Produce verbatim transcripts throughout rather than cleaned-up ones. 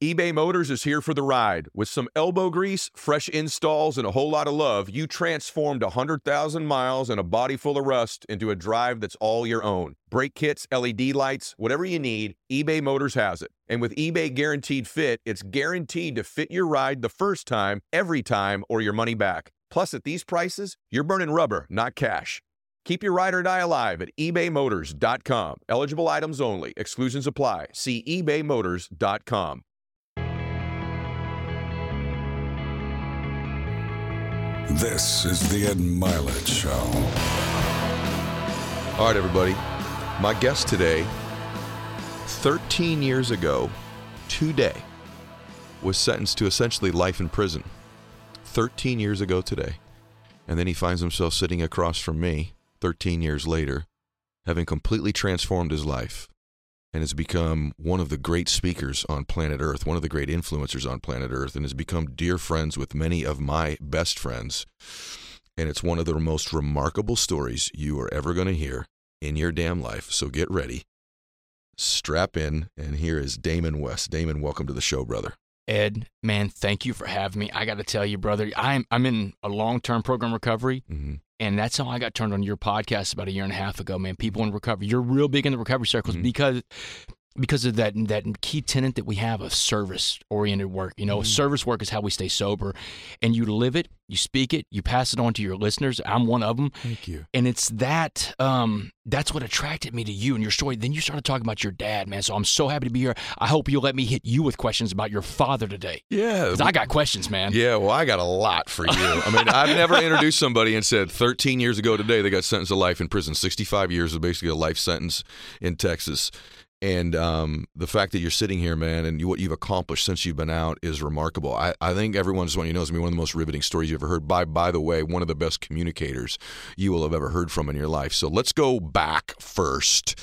eBay Motors is here for the ride. With some elbow grease, fresh installs, and a whole lot of love, you transformed one hundred thousand miles and a body full of rust into a drive that's all your own. Brake kits, L E D lights, whatever you need, eBay Motors has it. And with eBay Guaranteed Fit, it's guaranteed to fit your ride the first time, every time, or your money back. Plus, at these prices, you're burning rubber, not cash. Keep your ride or die alive at ebay motors dot com. Eligible items only. Exclusions apply. See ebay motors dot com. This is the Ed Milet Show. All right, everybody. My guest today, thirteen years ago today, was sentenced to essentially life in prison. thirteen years ago today. And then he finds himself sitting across from me thirteen years later, having completely transformed his life and has become one of the great speakers on planet Earth, one of the great influencers on planet Earth, and has become dear friends with many of my best friends. And it's one of the most remarkable stories you are ever going to hear in your damn life. So get ready, strap in, and here is Damon West. Damon, welcome to the show, brother. Ed, man, thank you for having me. I got to tell you, brother, I'm I'm in a long-term program recovery, mm-hmm. and that's how I got turned on your podcast about a year and a half ago, man. People in recovery, you're real big in the recovery circles mm-hmm. because because of that that key tenet that we have of service-oriented work. You know, mm-hmm. service work is how we stay sober, and you live it, you speak it, you pass it on to your listeners. I'm one of them. Thank you. And it's that um, that's what attracted me to you and your story. Then you started talking about your dad, man. So I'm so happy to be here. I hope you'll let me hit you with questions about your father today. Yeah. Because I got questions, man. Yeah, well, I got a lot for you. I mean, I've never introduced somebody and said thirteen years ago today they got sentenced to life in prison. sixty-five years is basically a life sentence in Texas. And um, the fact that you're sitting here, man, and you, what you've accomplished since you've been out is remarkable. I, I think everyone just want you to know, it's one of the most riveting stories you've ever heard. By, by the way, one of the best communicators you will have ever heard from in your life. So let's go back first.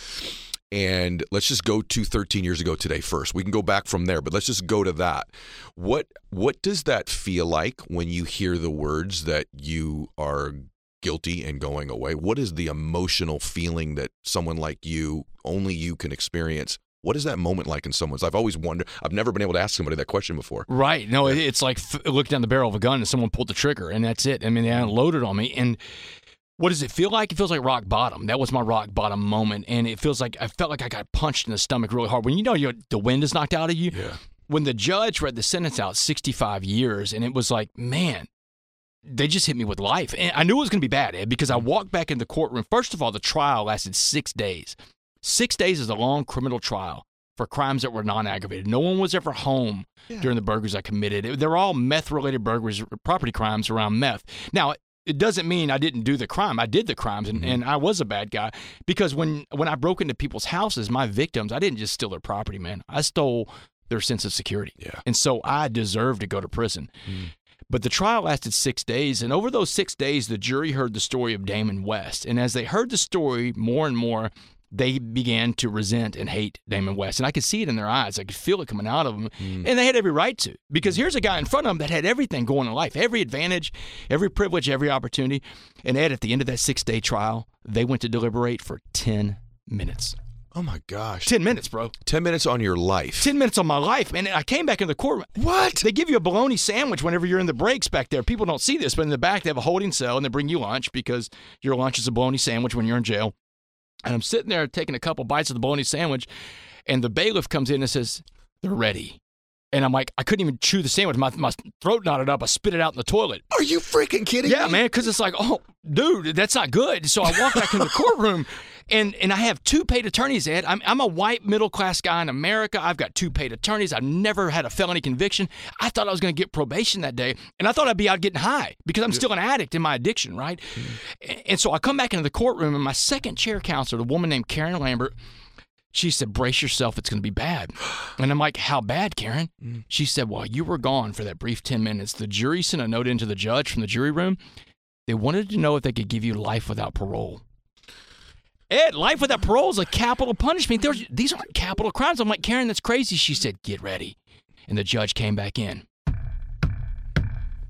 And let's just go to thirteen years ago today first. We can go back from there, but let's just go to that. What what does that feel like when you hear the words that you are guilty and going away? What is the emotional feeling that someone like you, only you can experience? What is that moment like in someone's life? I've always wondered. I've never been able to ask somebody that question before. Right. No, yeah. It's like f- looking down the barrel of a gun and someone pulled the trigger, and that's it. I mean, they unloaded on me. And what does it feel like? It feels like rock bottom. That was my rock bottom moment, and it feels like I felt like I got punched in the stomach really hard. When you know you're, the wind is knocked out of you, yeah. When the judge read the sentence out, sixty-five years, and it was like, man, they just hit me with life. And I knew it was going to be bad, Ed, because I walked back in the courtroom. First of all, the trial lasted six days. Six days is a long criminal trial for crimes that were non-aggravated. No one was ever home yeah. during the burglaries I committed. They're all meth-related burglaries, property crimes around meth. Now, it doesn't mean I didn't do the crime. I did the crimes, and, mm-hmm. and I was a bad guy. Because when, when I broke into people's houses, my victims, I didn't just steal their property, man. I stole their sense of security. Yeah. And so I deserved to go to prison. Mm-hmm. But the trial lasted six days, and over those six days, the jury heard the story of Damon West. And as they heard the story more and more, they began to resent and hate Damon West. And I could see it in their eyes. I could feel it coming out of them. Mm. And they had every right to, because here's a guy in front of them that had everything going in life, every advantage, every privilege, every opportunity. And Ed, at the end of that six-day trial, they went to deliberate for ten minutes. Oh, my gosh. Ten minutes, bro. Ten minutes on your life. Ten minutes on my life, man. And I came back in the courtroom. What? They give you a bologna sandwich whenever you're in the breaks back there. People don't see this, but in the back they have a holding cell, and they bring you lunch because your lunch is a bologna sandwich when you're in jail. And I'm sitting there taking a couple bites of the bologna sandwich, and the bailiff comes in and says, they're ready. And I'm like, I couldn't even chew the sandwich. My, my throat knotted up. I spit it out in the toilet. Are you freaking kidding yeah, me? Yeah, man, because it's like, oh, dude, that's not good. So I walk back in the courtroom, and, and I have two paid attorneys, Ed. I'm, I'm a white middle-class guy in America. I've got two paid attorneys. I've never had a felony conviction. I thought I was going to get probation that day, and I thought I'd be out getting high because I'm still an addict in my addiction, right? Mm-hmm. And so I come back into the courtroom, and my second chair counselor, the woman named Karen Lambert, she said, brace yourself, it's going to be bad. And I'm like, how bad, Karen? Mm. She said, well, you were gone for that brief ten minutes. The jury sent a note into the judge from the jury room. They wanted to know if they could give you life without parole. Ed, life without parole is a capital punishment. There's, these aren't capital crimes. I'm like, Karen, that's crazy. She said, get ready. And the judge came back in.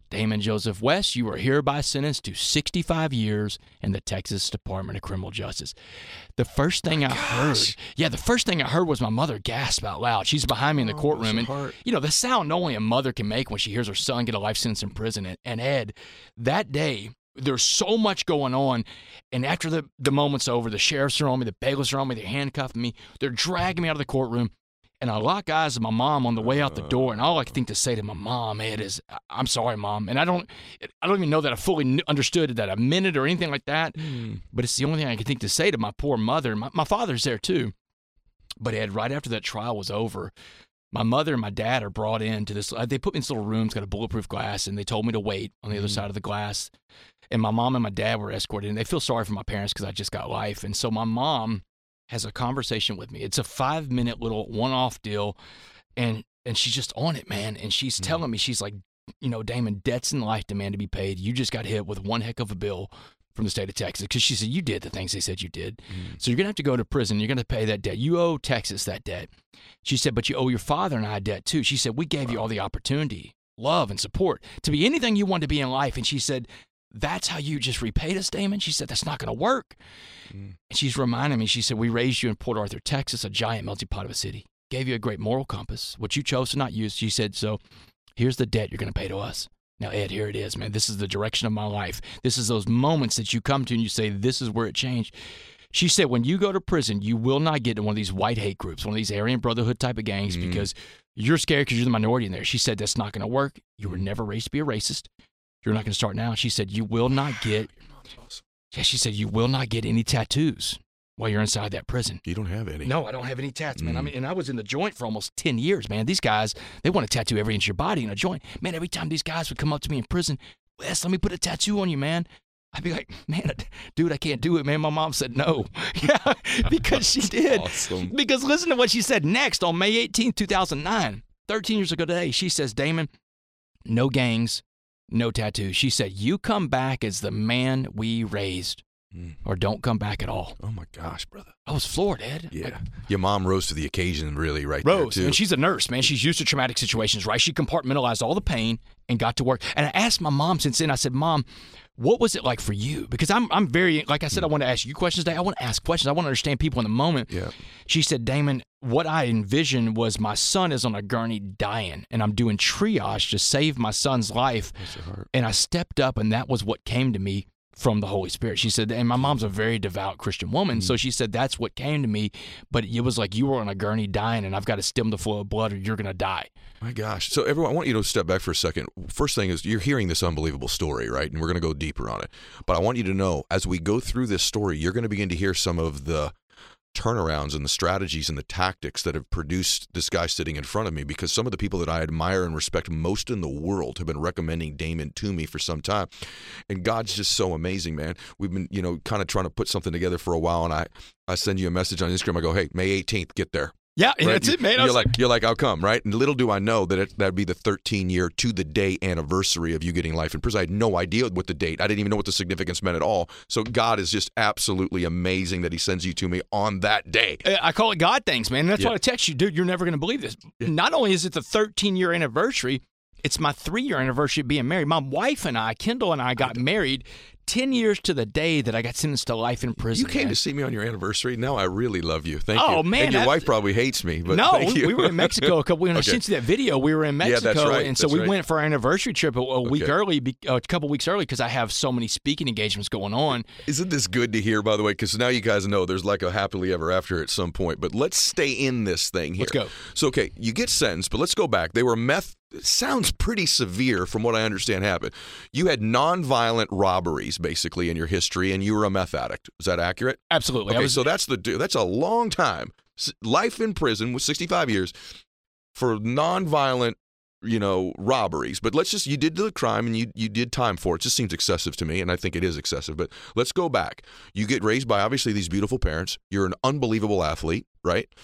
Damon Joseph West, you are hereby sentenced to sixty-five years in the Texas Department of Criminal Justice. The first thing I heard, yeah, the first thing I heard was my mother gasp out loud. She's behind me in the Oh, courtroom. bless her And, heart. you know, the sound only a mother can make when she hears her son get a life sentence in prison. And, and Ed, that day, there's so much going on. And after the, the moment's over, the sheriffs are on me, the bailiffs are on me, they're handcuffing me, they're dragging me out of the courtroom. And I lock eyes with my mom on the way out the door, and all I can think to say to my mom, Ed, is, "I'm sorry, Mom." And I don't, I don't even know that I fully kn- understood that I meant it or anything like that. Mm. But it's the only thing I can think to say to my poor mother. My, my father's there too. But Ed, right after that trial was over, my mother and my dad are brought into this. uh, They put me in this little room, it's got a bulletproof glass, and they told me to wait on the other Mm. side of the glass. And my mom and my dad were escorted in. They feel sorry for my parents because I just got life. And so my mom has a conversation with me. It's a five minute little one off deal. And and she's just on it, man. And she's Mm. telling me, she's like, you know, Damon, debts in life demand to be paid. You just got hit with one heck of a bill from the state of Texas. Because she said, you did the things they said you did. Mm. So you're going to have to go to prison. You're going to pay that debt. You owe Texas that debt. She said, but you owe your father and I a debt too. She said, we gave you all the opportunity, love, and support to be anything you want to be in life. And she said, that's how you just repaid us, Damon? She said, that's not going to work. Mm. And she's reminding me, she said, we raised you in Port Arthur, Texas, a giant melting pot of a city. Gave you a great moral compass, which you chose to not use. She said, so here's the debt you're going to pay to us. Now, Ed, here it is, man. This is the direction of my life. This is those moments that you come to and you say, this is where it changed. She said, when you go to prison, you will not get in one of these white hate groups, one of these Aryan Brotherhood type of gangs, Mm. because you're scared because you're the minority in there. She said, that's not going to work. You were never raised to be a racist. You're not going to start now. She said, you will not get, Your mom's awesome. yeah, she said, you will not get any tattoos while you're inside that prison. You don't have any. No, I don't have any tats, man. I Mm. mean, and I was in the joint for almost ten years, man. These guys, they want to tattoo every inch of your body in a joint. Man, every time these guys would come up to me in prison, Wes, let me put a tattoo on you, man. I'd be like, man, dude, I can't do it, man. My mom said no. Yeah, because she did. Awesome. Because listen to what she said next on May eighteenth, two thousand nine, thirteen years ago today. She says, Damon, no gangs, no tattoos. She said, you come back as the man we raised, Mm. or don't come back at all. Oh my gosh, brother. I was floored, Ed. Yeah. Like, Your mom rose to the occasion, really, right Rose, there, too. and she's a nurse, man. She's used to traumatic situations, right? She compartmentalized all the pain and got to work. And I asked my mom since then, I said, Mom, what was it like for you? Because I'm I'm very, like I said, I want to ask you questions today. I want to ask questions. I want to understand people in the moment. Yeah. She said, Damon, what I envisioned was my son is on a gurney dying, and I'm doing triage to save my son's life. Bless your heart. And I stepped up, and that was what came to me from the Holy Spirit. She said, and my mom's a very devout Christian woman, so she said, that's what came to me, but it was like you were on a gurney dying, and I've got to stem the flow of blood or you're going to die. My gosh. So, everyone, I want you to step back for a second. First thing is, you're hearing this unbelievable story, right? And we're going to go deeper on it. But I want you to know, as we go through this story, you're going to begin to hear some of the turnarounds and the strategies and the tactics that have produced this guy sitting in front of me, because some of the people that I admire and respect most in the world have been recommending Damon to me for some time. And God's just so amazing, man. We've been, you know, kind of trying to put something together for a while, and I, I send you a message on Instagram. I go, hey, May eighteenth, get there. Yeah, and Right? that's You- it, man. I You're was- like, you're like, I'll come, right? And little do I know that it, that'd be the thirteen year to the day anniversary of you getting life in prison. I had no idea what the date. I didn't even know what the significance meant at all. So God is just absolutely amazing that He sends you to me on that day. I call it God things, man. That's Yeah. why I text you, dude, you're never going to believe this. Not only is it the thirteen year anniversary, it's my three year anniversary of being married. My wife and I, Kendall and I, got married ten years to the day that I got sentenced to life in prison. You came man. to see me on your anniversary. Now I really love you. Thank Oh, you. man, And your that- wife probably hates me, but no, thank we, you. we were in Mexico a couple. When I Okay. sent you that video, we were in Yeah, Mexico, that's right, and so that's we right. went for our anniversary trip a, a week Okay. early, be- a couple weeks early, because I have so many speaking engagements going on. Isn't this good to hear, by the way? Because now you guys know there's like a happily ever after at some point. But let's stay in this thing here. Let's go. So, okay, you get sentenced, but let's go back. They were meth. It sounds pretty severe from what I understand happened. You had nonviolent robberies, basically, in your history, and you were a meth addict. Is that accurate? Absolutely. I Okay, was, so that's the that's a long time. S- Life in prison with sixty-five years for nonviolent, you know, robberies. But let's just, you did the crime and you you did time for it. It just seems excessive to me, and I think it is excessive. But let's go back. You get raised by obviously these beautiful parents. You're an unbelievable athlete, right?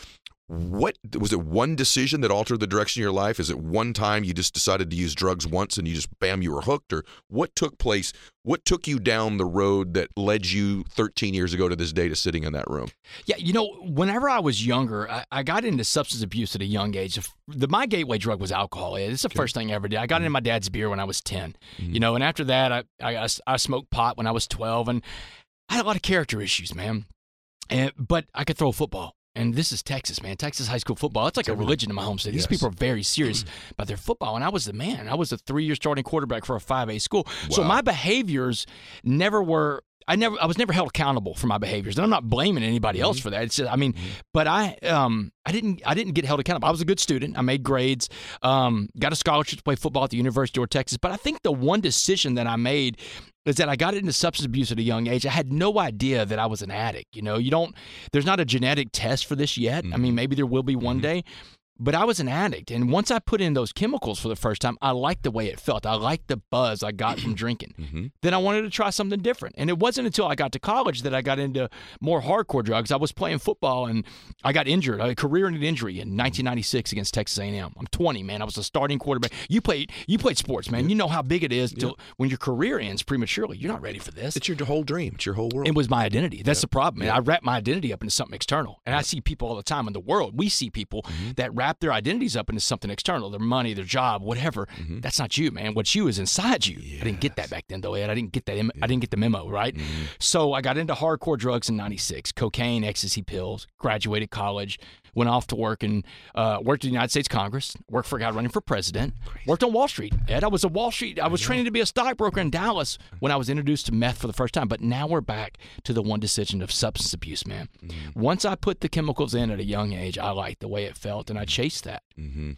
What was it? One decision that altered the direction of your life? Is it one time you just decided to use drugs once and you just bam, you were hooked? Or what took place? What took you down the road that led you thirteen years ago to this day to sitting in that room? Yeah, you know, whenever I was younger, I, I got into substance abuse at a young age. The, my gateway drug was alcohol. It's the okay. first thing I ever did. I got mm-hmm. into my dad's beer when I was ten, mm-hmm. you know, and after that, I, I I smoked pot when I was twelve, and I had a lot of character issues, man. And but I could throw a football. And this is Texas, man. Texas high school football. It's like a religion in my home state. These yes. people are very serious about their football. And I was the man. I was a three-year starting quarterback for a five A school. Wow. So my behaviors never were – I never, I was never held accountable for my behaviors. And I'm not blaming anybody mm-hmm. else for that. It's just, I mean, mm-hmm. but I um I didn't I didn't get held accountable. I was a good student. I made grades, um, got a scholarship to play football at the University of Texas. But I think the one decision that I made – is that I got into substance abuse at a young age. I had no idea that I was an addict. You know, you don't, there's not a genetic test for this yet. Mm-hmm. I mean, maybe there will be one mm-hmm. day. But I was an addict. And once I put in those chemicals for the first time, I liked the way it felt. I liked the buzz I got from drinking. Mm-hmm. Then I wanted to try something different. And it wasn't until I got to college that I got into more hardcore drugs. I was playing football and I got injured, a career-ending injury in nineteen ninety-six against Texas A and M. I'm twenty, man. I was a starting quarterback. You played you played sports, man. Yeah. You know how big it is to, yeah. when your career ends prematurely. You're not ready for this. It's your whole dream. It's your whole world. It was my identity. That's yeah. the problem, man. Yeah. I wrap my identity up into something external. And yeah. I see people all the time in the world. We see people mm-hmm. that wrap their identities up into something external, their money, their job, whatever. Mm-hmm. That's not you, man. What's you is inside you. Yes. I didn't get that back then, though, Ed. I didn't get that. Im- yeah. I didn't get the memo, right? Mm-hmm. So I got into hardcore drugs in ninety-six, cocaine, ecstasy pills, graduated college, went off to work and uh, worked in the United States Congress, worked for a guy running for president, Crazy. worked on Wall Street. Ed, I was a Wall Street. I was I training to be a stockbroker in Dallas when I was introduced to meth for the first time. But now we're back to the one decision of substance abuse, man. Mm-hmm. Once I put the chemicals in at a young age, I liked the way it felt, and I chased that. Mm-hmm.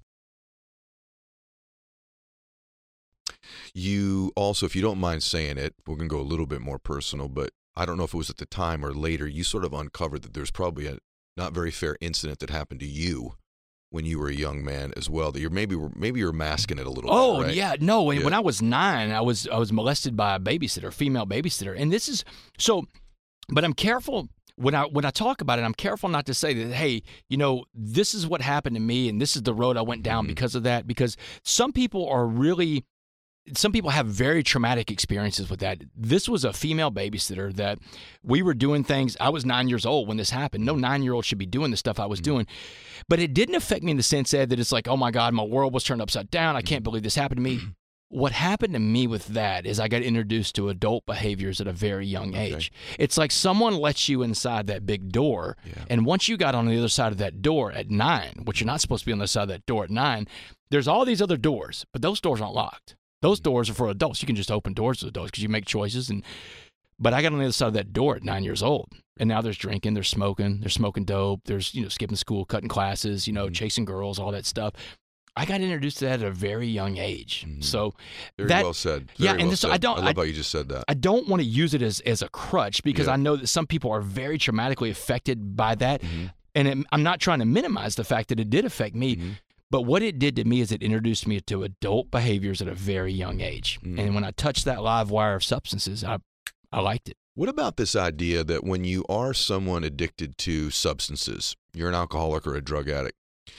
You also, if you don't mind saying it, we're going to go a little bit more personal, but I don't know if it was at the time or later, you sort of uncovered that there's probably a not very fair incident that happened to you when you were a young man as well, that you're maybe maybe you're masking it a little oh, bit, right? yeah. No, yeah. when I was nine, I was I was molested by a babysitter, a female babysitter. And this is so but I'm careful when I when I talk about it, I'm careful not to say that, hey, you know, this is what happened to me and this is the road I went down mm-hmm. because of that, because some people are really Some people have very traumatic experiences with that. This was a female babysitter that we were doing things. I was nine years old when this happened. No nine-year-old should be doing the stuff I was mm-hmm. doing. But it didn't affect me in the sense, Ed, that it's like, oh, my God, my world was turned upside down. I can't believe this happened to me. What happened to me with that is I got introduced to adult behaviors at a very young age. Okay. It's like someone lets you inside that big door, yeah. and once you got on the other side of that door at nine, which you're not supposed to be on the other side of that door at nine, there's all these other doors, but those doors aren't locked. Those doors are for adults. You can just open doors to adults because you make choices. And but I got on the other side of that door at nine years old, and now there's drinking, there's smoking, there's smoking dope, there's you know skipping school, cutting classes, you know, mm-hmm. chasing girls, all that stuff. I got introduced to that at a very young age. Mm-hmm. So very that, well said. Very yeah, well and this, said. I don't. I love I, how you just said that. I don't want to use it as as a crutch because yeah. I know that some people are very traumatically affected by that, mm-hmm. and it, I'm not trying to minimize the fact that it did affect me. Mm-hmm. But what it did to me is it introduced me to adult behaviors at a very young age. Mm. And when I touched that live wire of substances, I I liked it. What about this idea that when you are someone addicted to substances, you're an alcoholic or a drug addict,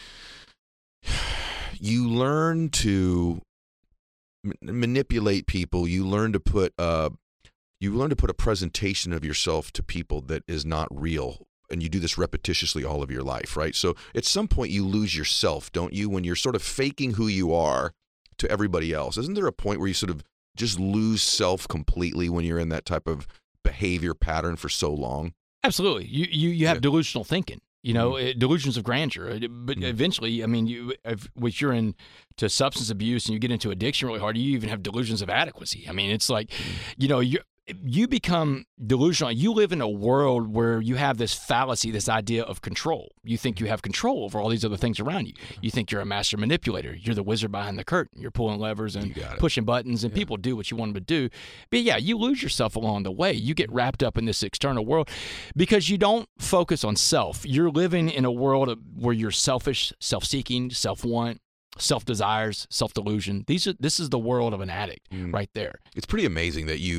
you learn to m- manipulate people, you learn to put a, you learn to put a presentation of yourself to people that is not real. And you do this repetitiously all of your life, right? So at some point you lose yourself, don't you? When you're sort of faking who you are to everybody else. Isn't there a point where you sort of just lose self completely when you're in that type of behavior pattern for so long? Absolutely. You you, you have yeah. delusional thinking, you know, mm-hmm. delusions of grandeur. But mm-hmm. eventually, I mean, you if, if you're into substance abuse and you get into addiction really hard, you even have delusions of adequacy. I mean, it's like, mm-hmm. you know, you're you become delusional. You live in a world where you have this fallacy, this idea of control. You think you have control over all these other things around you. You think you're a master manipulator. You're the wizard behind the curtain. You're pulling levers and pushing buttons, and yeah. people do what you want them to do. But yeah, you lose yourself along the way. You get wrapped up in this external world because you don't focus on self. You're living in a world of, where you're selfish, self-seeking, self-want, self-desires, self-delusion. These are, this is the world of an addict mm. right there. It's pretty amazing that you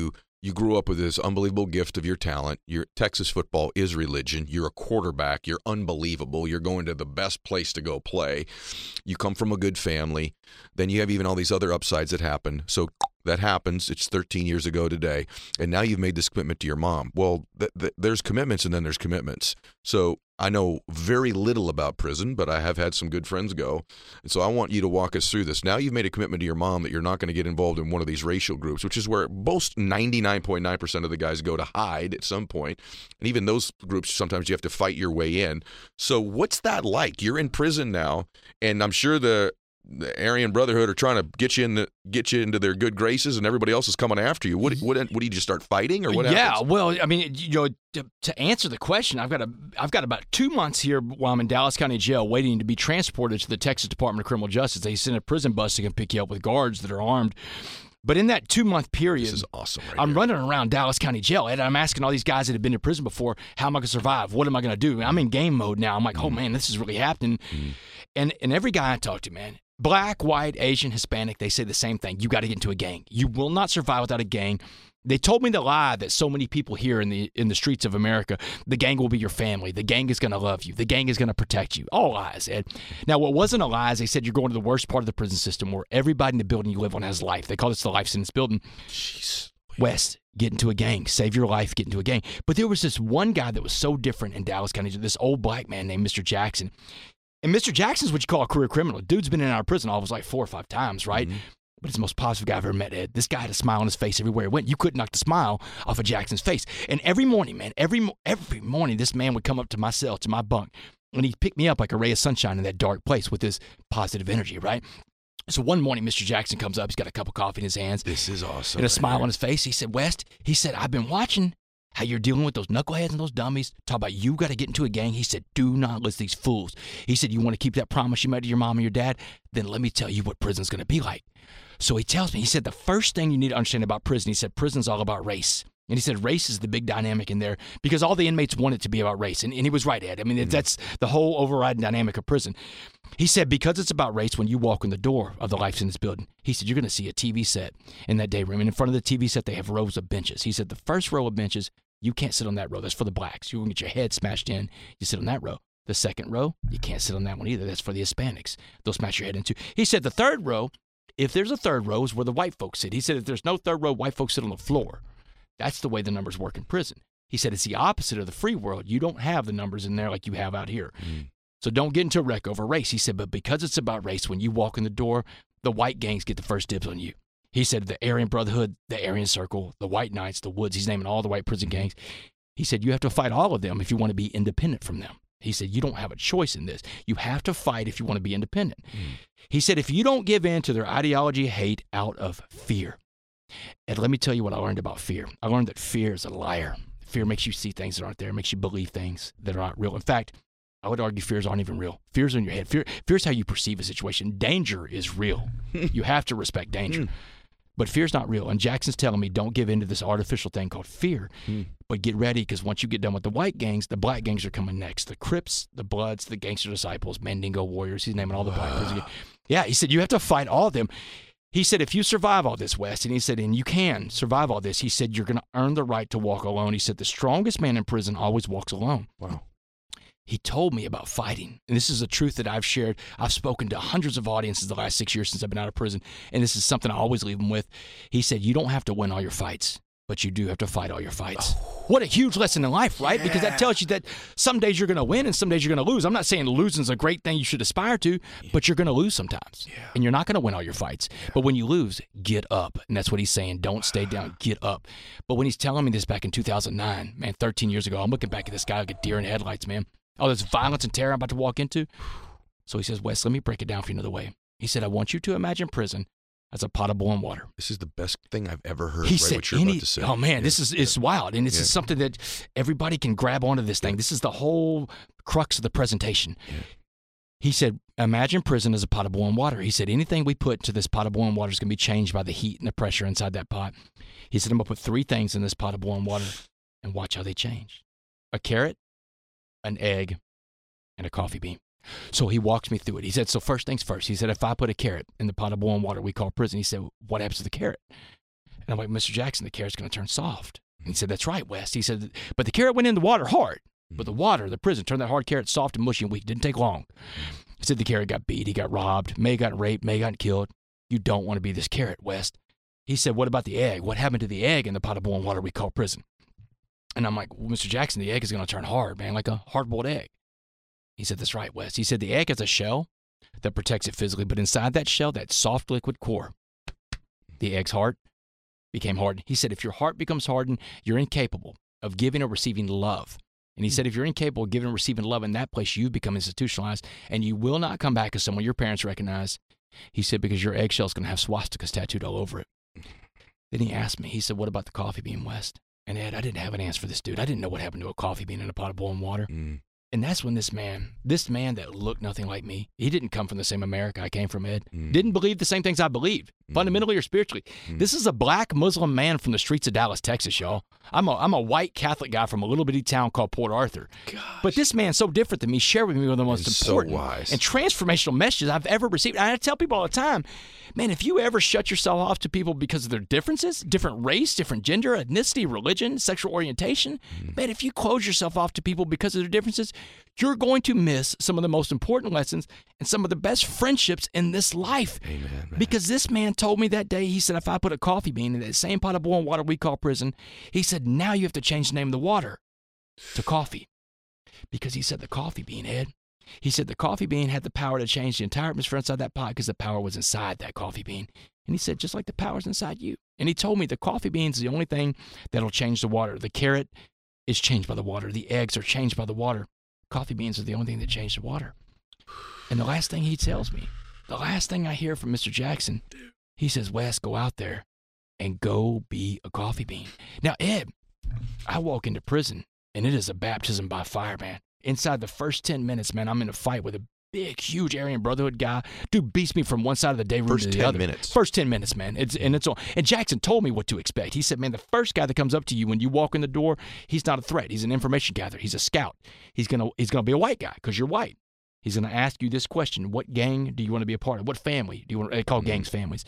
You grew up with this unbelievable gift of your talent. Your Texas football is religion. You're a quarterback. You're unbelievable. You're going to the best place to go play. You come from a good family. Then you have even all these other upsides that happen. So that happens. It's thirteen years ago today. And now you've made this commitment to your mom. Well, th- th- there's commitments and then there's commitments. So I know very little about prison, but I have had some good friends go. And so I want you to walk us through this. Now you've made a commitment to your mom that you're not going to get involved in one of these racial groups, which is where most ninety-nine point nine percent of the guys go to hide at some point. And even those groups, sometimes you have to fight your way in. So what's that like? You're in prison now, and I'm sure the the Aryan Brotherhood are trying to get you in the, get you into their good graces, and everybody else is coming after you. What what, what do you just start fighting, or what Yeah, happens? well, I mean, you know, to, to answer the question, I've got a I've got about two months here while I'm in Dallas County Jail, waiting to be transported to the Texas Department of Criminal Justice. They send a prison bus to come pick you up with guards that are armed. But in that two-month period, This is awesome right I'm here. running around Dallas County Jail, and I'm asking all these guys that have been to prison before, how am I going to survive? What am I going to do? I'm in game mode now. I'm like, oh, man, this is really happening. Mm-hmm. And and every guy I talk to, man, black, white, Asian, Hispanic, they say the same thing. You got to get into a gang. You will not survive without a gang. They told me the lie that so many people hear in the in the streets of America. The gang will be your family. The gang is going to love you. The gang is going to protect you. All lies, Ed. Now, what wasn't a lie is they said you're going to the worst part of the prison system where everybody in the building you live on has life. They call this the life sentence building. Jeez. West, get into a gang. Save your life, get into a gang. But there was this one guy that was so different in Dallas County, this old black man named Mister Jackson. And Mister Jackson's what you call a career criminal. Dude's been in and out of prison almost like four or five times, right? Mm-hmm. But he's the most positive guy I've ever met, Ed. This guy had a smile on his face everywhere he went. You couldn't knock the smile off of Jackson's face. And every morning, man, every every morning, this man would come up to my cell, to my bunk, and he'd pick me up like a ray of sunshine in that dark place with his positive energy, right? So one morning, Mister Jackson comes up. He's got a cup of coffee in his hands. This is awesome. And a right smile here. on his face. He said, West, he said, I've been watching how you're dealing with those knuckleheads and those dummies. Talk about you got to get into a gang. He said, do not listen to these fools. He said, you want to keep that promise you made to your mom and your dad? Then let me tell you what prison's going to be like. So he tells me, he said, the first thing you need to understand about prison, he said, prison's all about race. And he said, race is the big dynamic in there because all the inmates want it to be about race. And, and he was right, Ed. I mean, mm-hmm. that's the whole overriding dynamic of prison. He said, because it's about race, when you walk in the door of the life sentence building, he said, you're going to see a T V set in that day room. And in front of the T V set, they have rows of benches. He said, the first row of benches, you can't sit on that row. That's for the blacks. You're going to get your head smashed in. You sit on that row. The second row, you can't sit on that one either. That's for the Hispanics. They'll smash your head into. He said the third row, if there's a third row, is where the white folks sit. He said if there's no third row, white folks sit on the floor. That's the way the numbers work in prison. He said it's the opposite of the free world. You don't have the numbers in there like you have out here. Mm. So don't get into a wreck over race. He said, but because it's about race, when you walk in the door, the white gangs get the first dibs on you. He said the Aryan Brotherhood, the Aryan Circle, the White Knights, the Woods, he's naming all the white prison gangs. He said you have to fight all of them if you want to be independent from them. He said you don't have a choice in this. You have to fight if you want to be independent. Mm. He said if you don't give in to their ideology of hate out of fear. And let me tell you what I learned about fear. I learned that fear is a liar. Fear makes you see things that aren't there. It makes you believe things that are not real. In fact, I would argue fears aren't even real. Fear's in your head. Fear, fear's how you perceive a situation. Danger is real. You have to respect danger. But fear's not real. And Jackson's telling me don't give in to this artificial thing called fear. Hmm. But get ready because once you get done with the white gangs, the black gangs are coming next. The Crips, the Bloods, the Gangster Disciples, Mandingo Warriors. He's naming all the black prisoners. Yeah, he said you have to fight all of them. He said if you survive all this, West, and he said, and you can survive all this, he said you're going to earn the right to walk alone. He said the strongest man in prison always walks alone. Wow. He told me about fighting. And this is a truth that I've shared. I've spoken to hundreds of audiences the last six years since I've been out of prison. And this is something I always leave them with. He said, you don't have to win all your fights, but you do have to fight all your fights. Oh. What a huge lesson in life, right? Yeah. Because that tells you that some days you're going to win and some days you're going to lose. I'm not saying losing is a great thing you should aspire to, yeah. but you're going to lose sometimes. Yeah. And you're not going to win all your fights. Yeah. But when you lose, get up. And that's what he's saying. Don't stay down. Get up. But when he's telling me this back in two thousand nine, man, thirteen years ago, I'm looking back at this guy like a deer in the headlights, man. All this violence and terror I'm about to walk into. So he says, Wes, let me break it down for you another way. He said, I want you to imagine prison as a pot of boiling water. This is the best thing I've ever heard. He right, said, what you're any, about to say. Oh, man, yeah. this is it's yeah. wild. And this yeah. is something that everybody can grab onto this thing. This is the whole crux of the presentation. Yeah. He said, imagine prison as a pot of boiling water. He said, anything we put to this pot of boiling water is going to be changed by the heat and the pressure inside that pot. He said, I'm going to put three things in this pot of boiling water and watch how they change. A carrot, an egg, and a coffee bean. So he walks me through it. He said, so first things first. He said, if I put a carrot in the pot of boiling water we call prison, he said, what happens to the carrot? And I'm like, Mister Jackson, the carrot's going to turn soft. And he said, that's right, West. He said, but the carrot went in the water hard. But the water, the prison, turned that hard carrot soft and mushy and weak. Didn't take long. He said the carrot got beat. He got robbed. May got raped. May got killed. You don't want to be this carrot, West. He said, what about the egg? What happened to the egg in the pot of boiling water we call prison? And I'm like, well, Mister Jackson, the egg is going to turn hard, man, like a hard-boiled egg. He said, that's right, West. He said the egg has a shell that protects it physically, but inside that shell, that soft liquid core, the egg's heart became hardened. He said, if your heart becomes hardened, you're incapable of giving or receiving love. And he said, if you're incapable of giving and receiving love in that place, you become institutionalized, and you will not come back as someone your parents recognize. He said, because your eggshell is going to have swastikas tattooed all over it. Then he asked me, he said, what about the coffee bean, West? And Ed, I didn't have an answer for this dude. I didn't know what happened to a coffee bean in a pot of boiling water. Mm. And that's when this man, this man that looked nothing like me, he didn't come from the same America I came from, Ed. Mm. Didn't believe the same things I believed, mm. fundamentally or spiritually. Mm. This is a black Muslim man from the streets of Dallas, Texas, y'all. I'm a, I'm a white Catholic guy from a little bitty town called Port Arthur. Gosh. But this man, so different than me, shared with me one of the most He's important so wise. and transformational messages I've ever received. And I tell people all the time, man, if you ever shut yourself off to people because of their differences, different race, different gender, ethnicity, religion, sexual orientation, mm. man, if you close yourself off to people because of their differences, you're going to miss some of the most important lessons and some of the best friendships in this life. Amen, man. Because this man told me that day, he said, if I put a coffee bean in that same pot of boiling water we call prison, he said, now you have to change the name of the water to coffee. Because he said the coffee bean, Ed, he said the coffee bean had the power to change the entire atmosphere inside that pot because the power was inside that coffee bean. And he said, just like the power's inside you. And he told me the coffee bean's the only thing that'll change the water. The carrot is changed by the water. The eggs are changed by the water. Coffee beans are the only thing that change the water. And the last thing he tells me, the last thing I hear from Mister Jackson, he says, Wes, go out there and go be a coffee bean. Now, Ed, I walk into prison, and it is a baptism by fire, man. Inside the first ten minutes, man, I'm in a fight with a big, huge Aryan Brotherhood guy. Dude beats me from one side of the day room first to the ten other. minutes. First ten minutes, man. It's and it's on. And Jackson told me what to expect. He said, man, the first guy that comes up to you when you walk in the door, he's not a threat. He's an information gatherer. He's a scout. He's gonna he's gonna be a white guy because you're white. He's gonna ask you this question: what gang do you want to be a part of? What family do you want? They call mm-hmm. gangs families.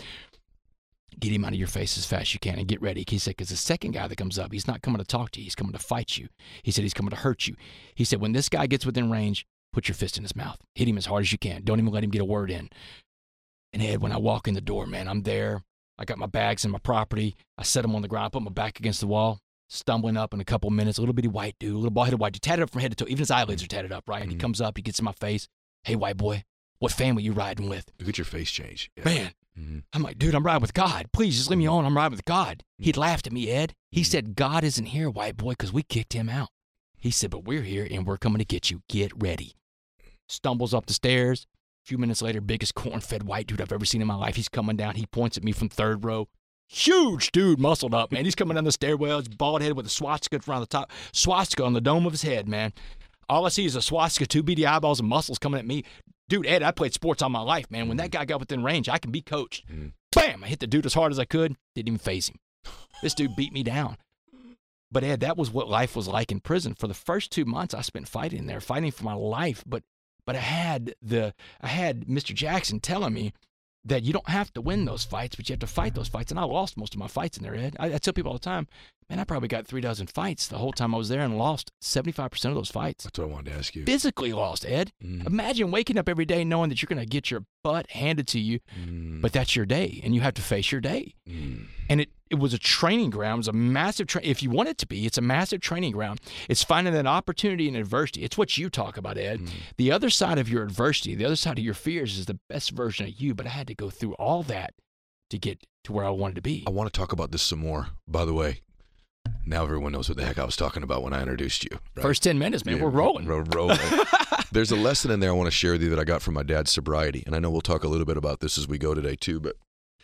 Get him out of your face as fast as you can and get ready. He said, because the second guy that comes up, he's not coming to talk to you. He's coming to fight you. He said, he's coming to hurt you. He said, when this guy gets within range, put your fist in his mouth. Hit him as hard as you can. Don't even let him get a word in. And Ed, when I walk in the door, man, I'm there. I got my bags and my property. I set them on the ground, I put my back against the wall, stumbling up in a couple of minutes. A little bitty white dude, a little bald-headed white dude, tatted up from head to toe. Even his eyelids are tatted up, right? Mm-hmm. He comes up, he gets in my face. Hey, white boy, what family you riding with? Look at your face change. Yeah. Man. Mm-hmm. I'm like, dude, I'm riding with God. Please just leave me alone. I'm riding with God. He laughed at me, Ed. He mm-hmm. said, God isn't here, white boy, because we kicked him out. He said, but we're here and we're coming to get you. Get ready. Stumbles up the stairs. A few minutes later, biggest corn-fed white dude I've ever seen in my life. He's coming down. He points at me from third row. Huge dude, muscled up, man. He's coming down the stairwell. He's bald-headed with a swastika around the top. Swastika on the dome of his head, man. All I see is a swastika, two beady eyeballs and muscles coming at me. Dude, Ed, I played sports all my life, man. When that guy got within range, I can be coached. Mm. Bam! I hit the dude as hard as I could. Didn't even phase him. This dude beat me down. But, Ed, that was what life was like in prison. For the first two months, I spent fighting there, fighting for my life. But but I had the I had Mister Jackson telling me that you don't have to win those fights, but you have to fight those fights. And I lost most of my fights in there, Ed. I, I tell people all the time, man, I probably got three dozen fights the whole time I was there and lost seventy-five percent of those fights. That's what I wanted to ask you. Physically lost, Ed. Mm. Imagine waking up every day knowing that you're going to get your butt handed to you, mm. but that's your day, and you have to face your day. Mm. And it, it was a training ground. It was a massive tra- if you want it to be, it's a massive training ground. It's finding that opportunity in adversity. It's what you talk about, Ed. Mm. The other side of your adversity, the other side of your fears is the best version of you, but I had to go through all that to get to where I wanted to be. I want to talk about this some more, by the way. Now everyone knows what the heck I was talking about when I introduced you. Right? First ten minutes, man. Yeah, we're rolling. We're rolling. There's a lesson in there I want to share with you that I got from my dad's sobriety. And I know we'll talk a little bit about this as we go today, too. But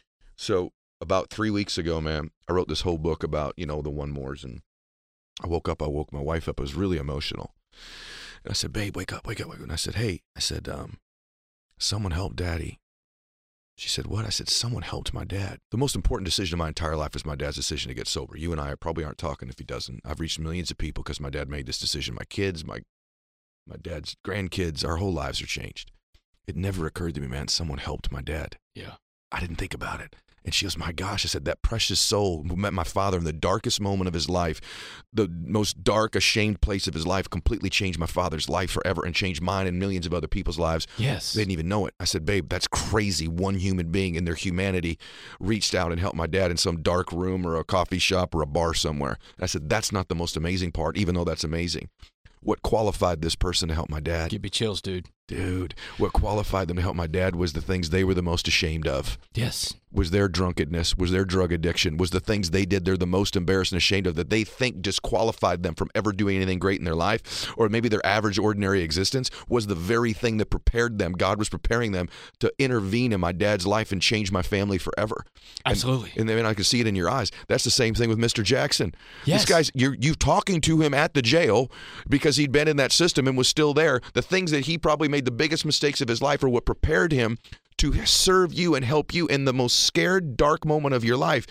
so about three weeks ago, man, I wrote this whole book about, you know, the one mores. And I woke up. I woke my wife up. I was really emotional. And I said, babe, wake up, wake up, wake up. And I said, hey, I said, um, someone help Daddy. She said, what? I said, someone helped my dad. The most important decision of my entire life was my dad's decision to get sober. You and I probably aren't talking if he doesn't. I've reached millions of people because my dad made this decision. My kids, my my dad's grandkids, our whole lives are changed. It never occurred to me, man, someone helped my dad. Yeah. I didn't think about it. And she goes, my gosh, I said, that precious soul who met my father in the darkest moment of his life, the most dark, ashamed place of his life, completely changed my father's life forever and changed mine and millions of other people's lives. Yes. They didn't even know it. I said, babe, that's crazy. One human being in their humanity reached out and helped my dad in some dark room or a coffee shop or a bar somewhere. And I said, that's not the most amazing part, even though that's amazing. What qualified this person to help my dad? Give me chills, dude. Dude, what qualified them to help my dad was the things they were the most ashamed of. Yes. Was their drunkenness, was their drug addiction, was the things they did they're the most embarrassed and ashamed of that they think disqualified them from ever doing anything great in their life, or maybe their average, ordinary existence was the very thing that prepared them. God was preparing them to intervene in my dad's life and change my family forever. Absolutely. And, and then I could see it in your eyes. That's the same thing with Mister Jackson. Yes. This guy's, you're, you talking to him at the jail because he'd been in that system and was still there. The things that he probably made the biggest mistakes of his life are what prepared him to serve you and help you in the most scared, dark moment of your life.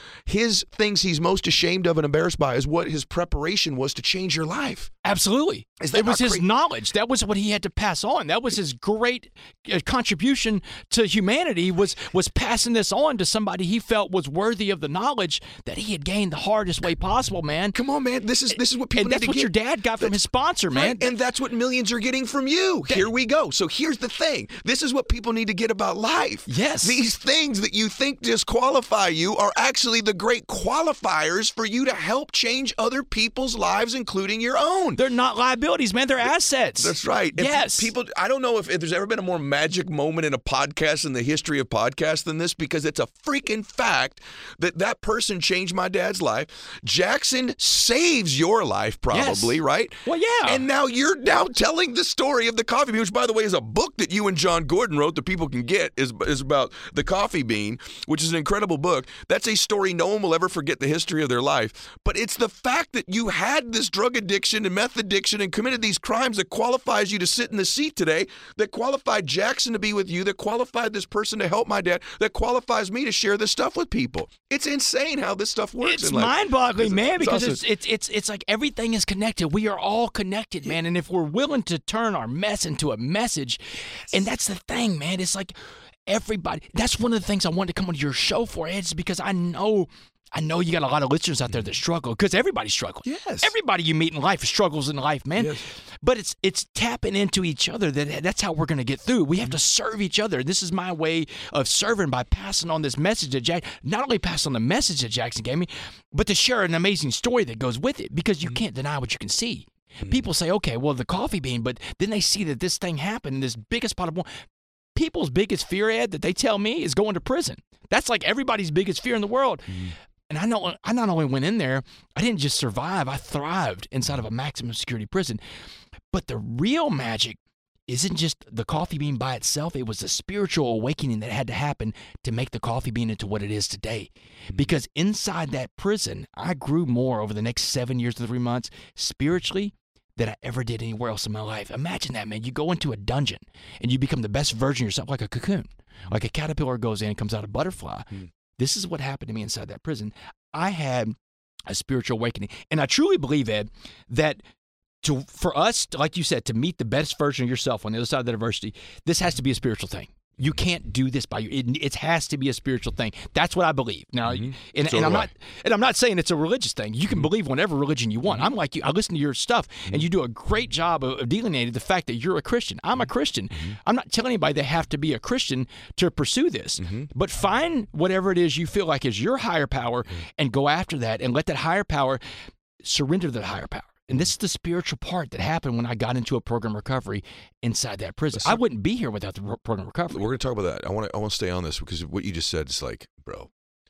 His things he's most ashamed of and embarrassed by is what his preparation was to change your life. Absolutely. Is that it was not his great? knowledge. That was what he had to pass on. That was his great uh, contribution to humanity, was was passing this on to somebody he felt was worthy of the knowledge that he had gained the hardest way possible, man. Come on, man. This is this is what people And need that's to what get. your dad got from his sponsor, man. Right, and that's what millions are getting from you. Here we go. So here's the thing. This is what people need to get about life. Yes. These things that you think disqualify you are actually the great qualifiers for you to help change other people's lives, including your own. They're not liabilities, man. They're assets. That's right. If Yes. people, I don't know if, if there's ever been a more magic moment in a podcast in the history of podcasts than this, because it's a freaking fact that that person changed my dad's life. Jackson saves your life, probably, Yes. right? Well, yeah. And now you're now telling the story of the coffee bean, which, by the way, is a book that you and John Gordon wrote that people can get, is, is about the coffee bean, which is an incredible book. That's a story no one will ever forget the history of their life. But it's the fact that you had this drug addiction and meth addiction and committed these crimes that qualifies you to sit in the seat today, that qualified Jackson to be with you, that qualified this person to help my dad, that qualifies me to share this stuff with people. It's insane how this stuff works. It's in life. mind-boggling, It's- man, it's because awesome. it's, it's it's it's like everything is connected. We are all connected, man. And if we're willing to turn our mess into a message, and that's the thing, man. It's like everybody. That's one of the things I wanted to come on your show for, Ed, is because I know. I know you got a lot of listeners out there that struggle, because everybody's struggling. Yes. Everybody you meet in life struggles in life, man. Yes. But it's it's tapping into each other. That that's how we're going to get through. We have to serve each other. This is my way of serving, by passing on this message that Jack. Not only pass on the message that Jackson gave me, but to share an amazing story that goes with it, because you can't deny what you can see. People say, okay, well, the coffee bean, but then they see that this thing happened, this biggest pot of one. People's biggest fear, Ed, that they tell me is going to prison. That's like everybody's biggest fear in the world. Mm. And I know I not only went in there, I didn't just survive, I thrived inside of a maximum security prison. But the real magic isn't just the coffee bean by itself. It was the spiritual awakening that had to happen to make the coffee bean into what it is today. Because inside that prison, I grew more over the next seven years to three months spiritually than I ever did anywhere else in my life. Imagine that, man. You go into a dungeon and you become the best version of yourself, like a cocoon. Like a caterpillar goes in and comes out a butterfly. Mm. This is what happened to me inside that prison. I had a spiritual awakening. And I truly believe, Ed, that to for us, like you said, to meet the best version of yourself on the other side of the adversity, this has to be a spiritual thing. You can't do this by you. It, it has to be a spiritual thing. That's what I believe. Now, mm-hmm. and, so and I'm do I. not, and I'm not saying it's a religious thing. You can mm-hmm. believe whatever religion you want. Mm-hmm. I'm like you. I listen to your stuff, mm-hmm. and you do a great job of, of delineating the fact that you're a Christian. I'm a Christian. Mm-hmm. I'm not telling anybody they have to be a Christian to pursue this. Mm-hmm. But find whatever it is you feel like is your higher power, mm-hmm. and go after that, and let that higher power surrender to that higher power. And this is the spiritual part that happened when I got into a program recovery inside that prison. I wouldn't be here without the program recovery. We're going to talk about that. I want to I want to stay on this, because what you just said is like, bro,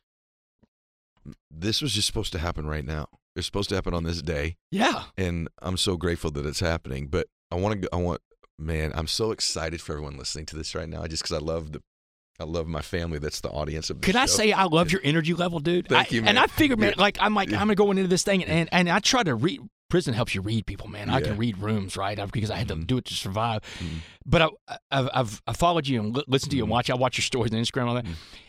this was just supposed to happen right now. It's supposed to happen on this day. Yeah. And I'm so grateful that it's happening. But I want to, I want, man, I'm so excited for everyone listening to this right now, just because I love the, I love my family. That's the audience of the Could show. I say I love your energy level, dude? Thank I, you, man. And I figured, man, Yeah. like I'm like Yeah. I'm gonna go into this thing, and and I try to read. Prison helps you read people, man. I Yeah. can read rooms, right? Because I had to Mm-hmm. do it to survive. Mm-hmm. But I, I've, I've I followed you and li- listened to you and watch. I watch your stories on Instagram and all that. Mm-hmm.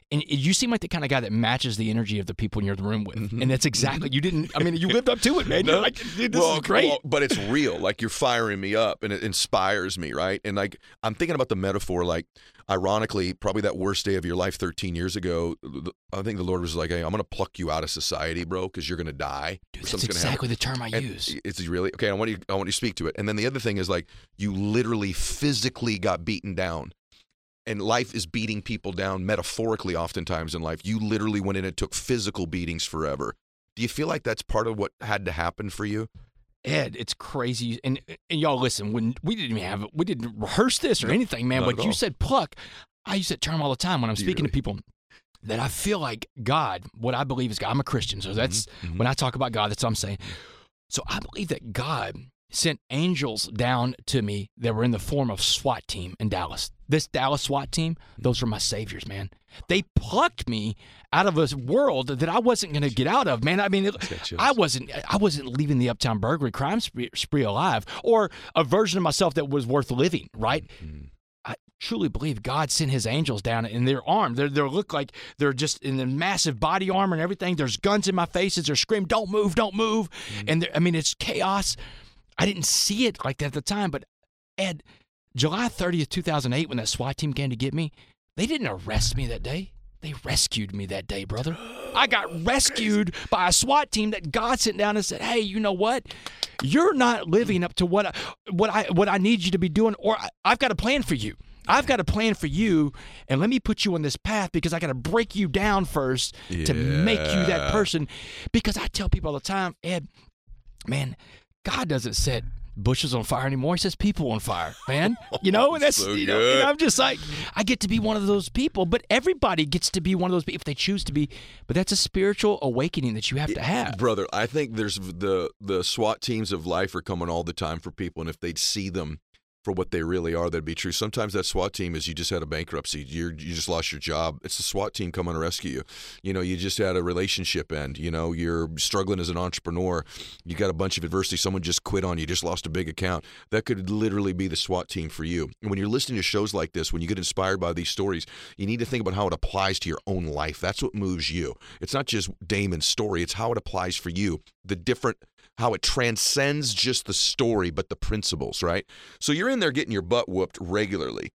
And you seem like the kind of guy that matches the energy of the people you're in the room with. Mm-hmm. And that's exactly, you didn't, I mean, you lived up to it, man. No. You're like, dude, this well, is great. Well, but it's real. Like, you're firing me up, and it inspires me, right? And, like, I'm thinking about the metaphor, like, ironically, probably that worst day of your life thirteen years ago, I think the Lord was like, hey, I'm going to pluck you out of society, bro, because you're going to die. Dude, that's exactly the term I and use. It's really, okay, I want you I want you to speak to it. And then the other thing is, like, you literally physically got beaten down. And life is beating people down metaphorically oftentimes in life. You literally went in and took physical beatings forever. Do you feel like that's part of what had to happen for you? Ed, it's crazy. And and y'all listen, when we didn't even have we didn't rehearse this or no, anything, man. But you all. said pluck. I use that term all the time when I'm Do speaking really? to people. That I feel like God, what I believe is God. I'm a Christian, so that's mm-hmm. when I talk about God, that's what I'm saying. So I believe that God sent angels down to me that were in the form of SWAT team in Dallas. This Dallas SWAT team, those were my saviors, man. They plucked me out of a world that I wasn't going to get out of, man. I mean, it, I wasn't I wasn't leaving the Uptown Burglary crime spree, spree alive, or a version of myself that was worth living, right? Mm-hmm. I truly believe God sent his angels down, and they're armed. They're, they look like they're just in the massive body armor and everything. There's guns in my faces. They're screaming, don't move, don't move. Mm-hmm. And I mean, it's chaos. I didn't see it like that at the time, but Ed, July thirtieth, two thousand eight, when that SWAT team came to get me, they didn't arrest me that day. They rescued me that day, brother. I got rescued by a SWAT team that God sent down and said, hey, you know what? You're not living up to what I, what I, what I need you to be doing, or I, I've got a plan for you. I've got a plan for you, and let me put you on this path because I got to break you down first yeah. to make you that person. Because I tell people all the time, Ed, man, God doesn't set bushes on fire anymore. He sets people on fire, man. You know, and that's, so you know, and I'm just like, I get to be one of those people, but everybody gets to be one of those people if they choose to be. But that's a spiritual awakening that you have to have. Brother, I think there's the, the SWAT teams of life are coming all the time for people, and if they'd see them for what they really are, that'd be true. Sometimes that SWAT team is you just had a bankruptcy. You're, you just lost your job. It's the SWAT team coming to rescue you. You know, you just had a relationship end. You know, you're struggling as an entrepreneur. You got a bunch of adversity. Someone just quit on you. Just lost a big account. That could literally be the SWAT team for you. And when you're listening to shows like this, when you get inspired by these stories, you need to think about how it applies to your own life. That's what moves you. It's not just Damon's story. It's how it applies for you. The different how it transcends just the story, but the principles, right? So you're in there getting your butt whooped regularly.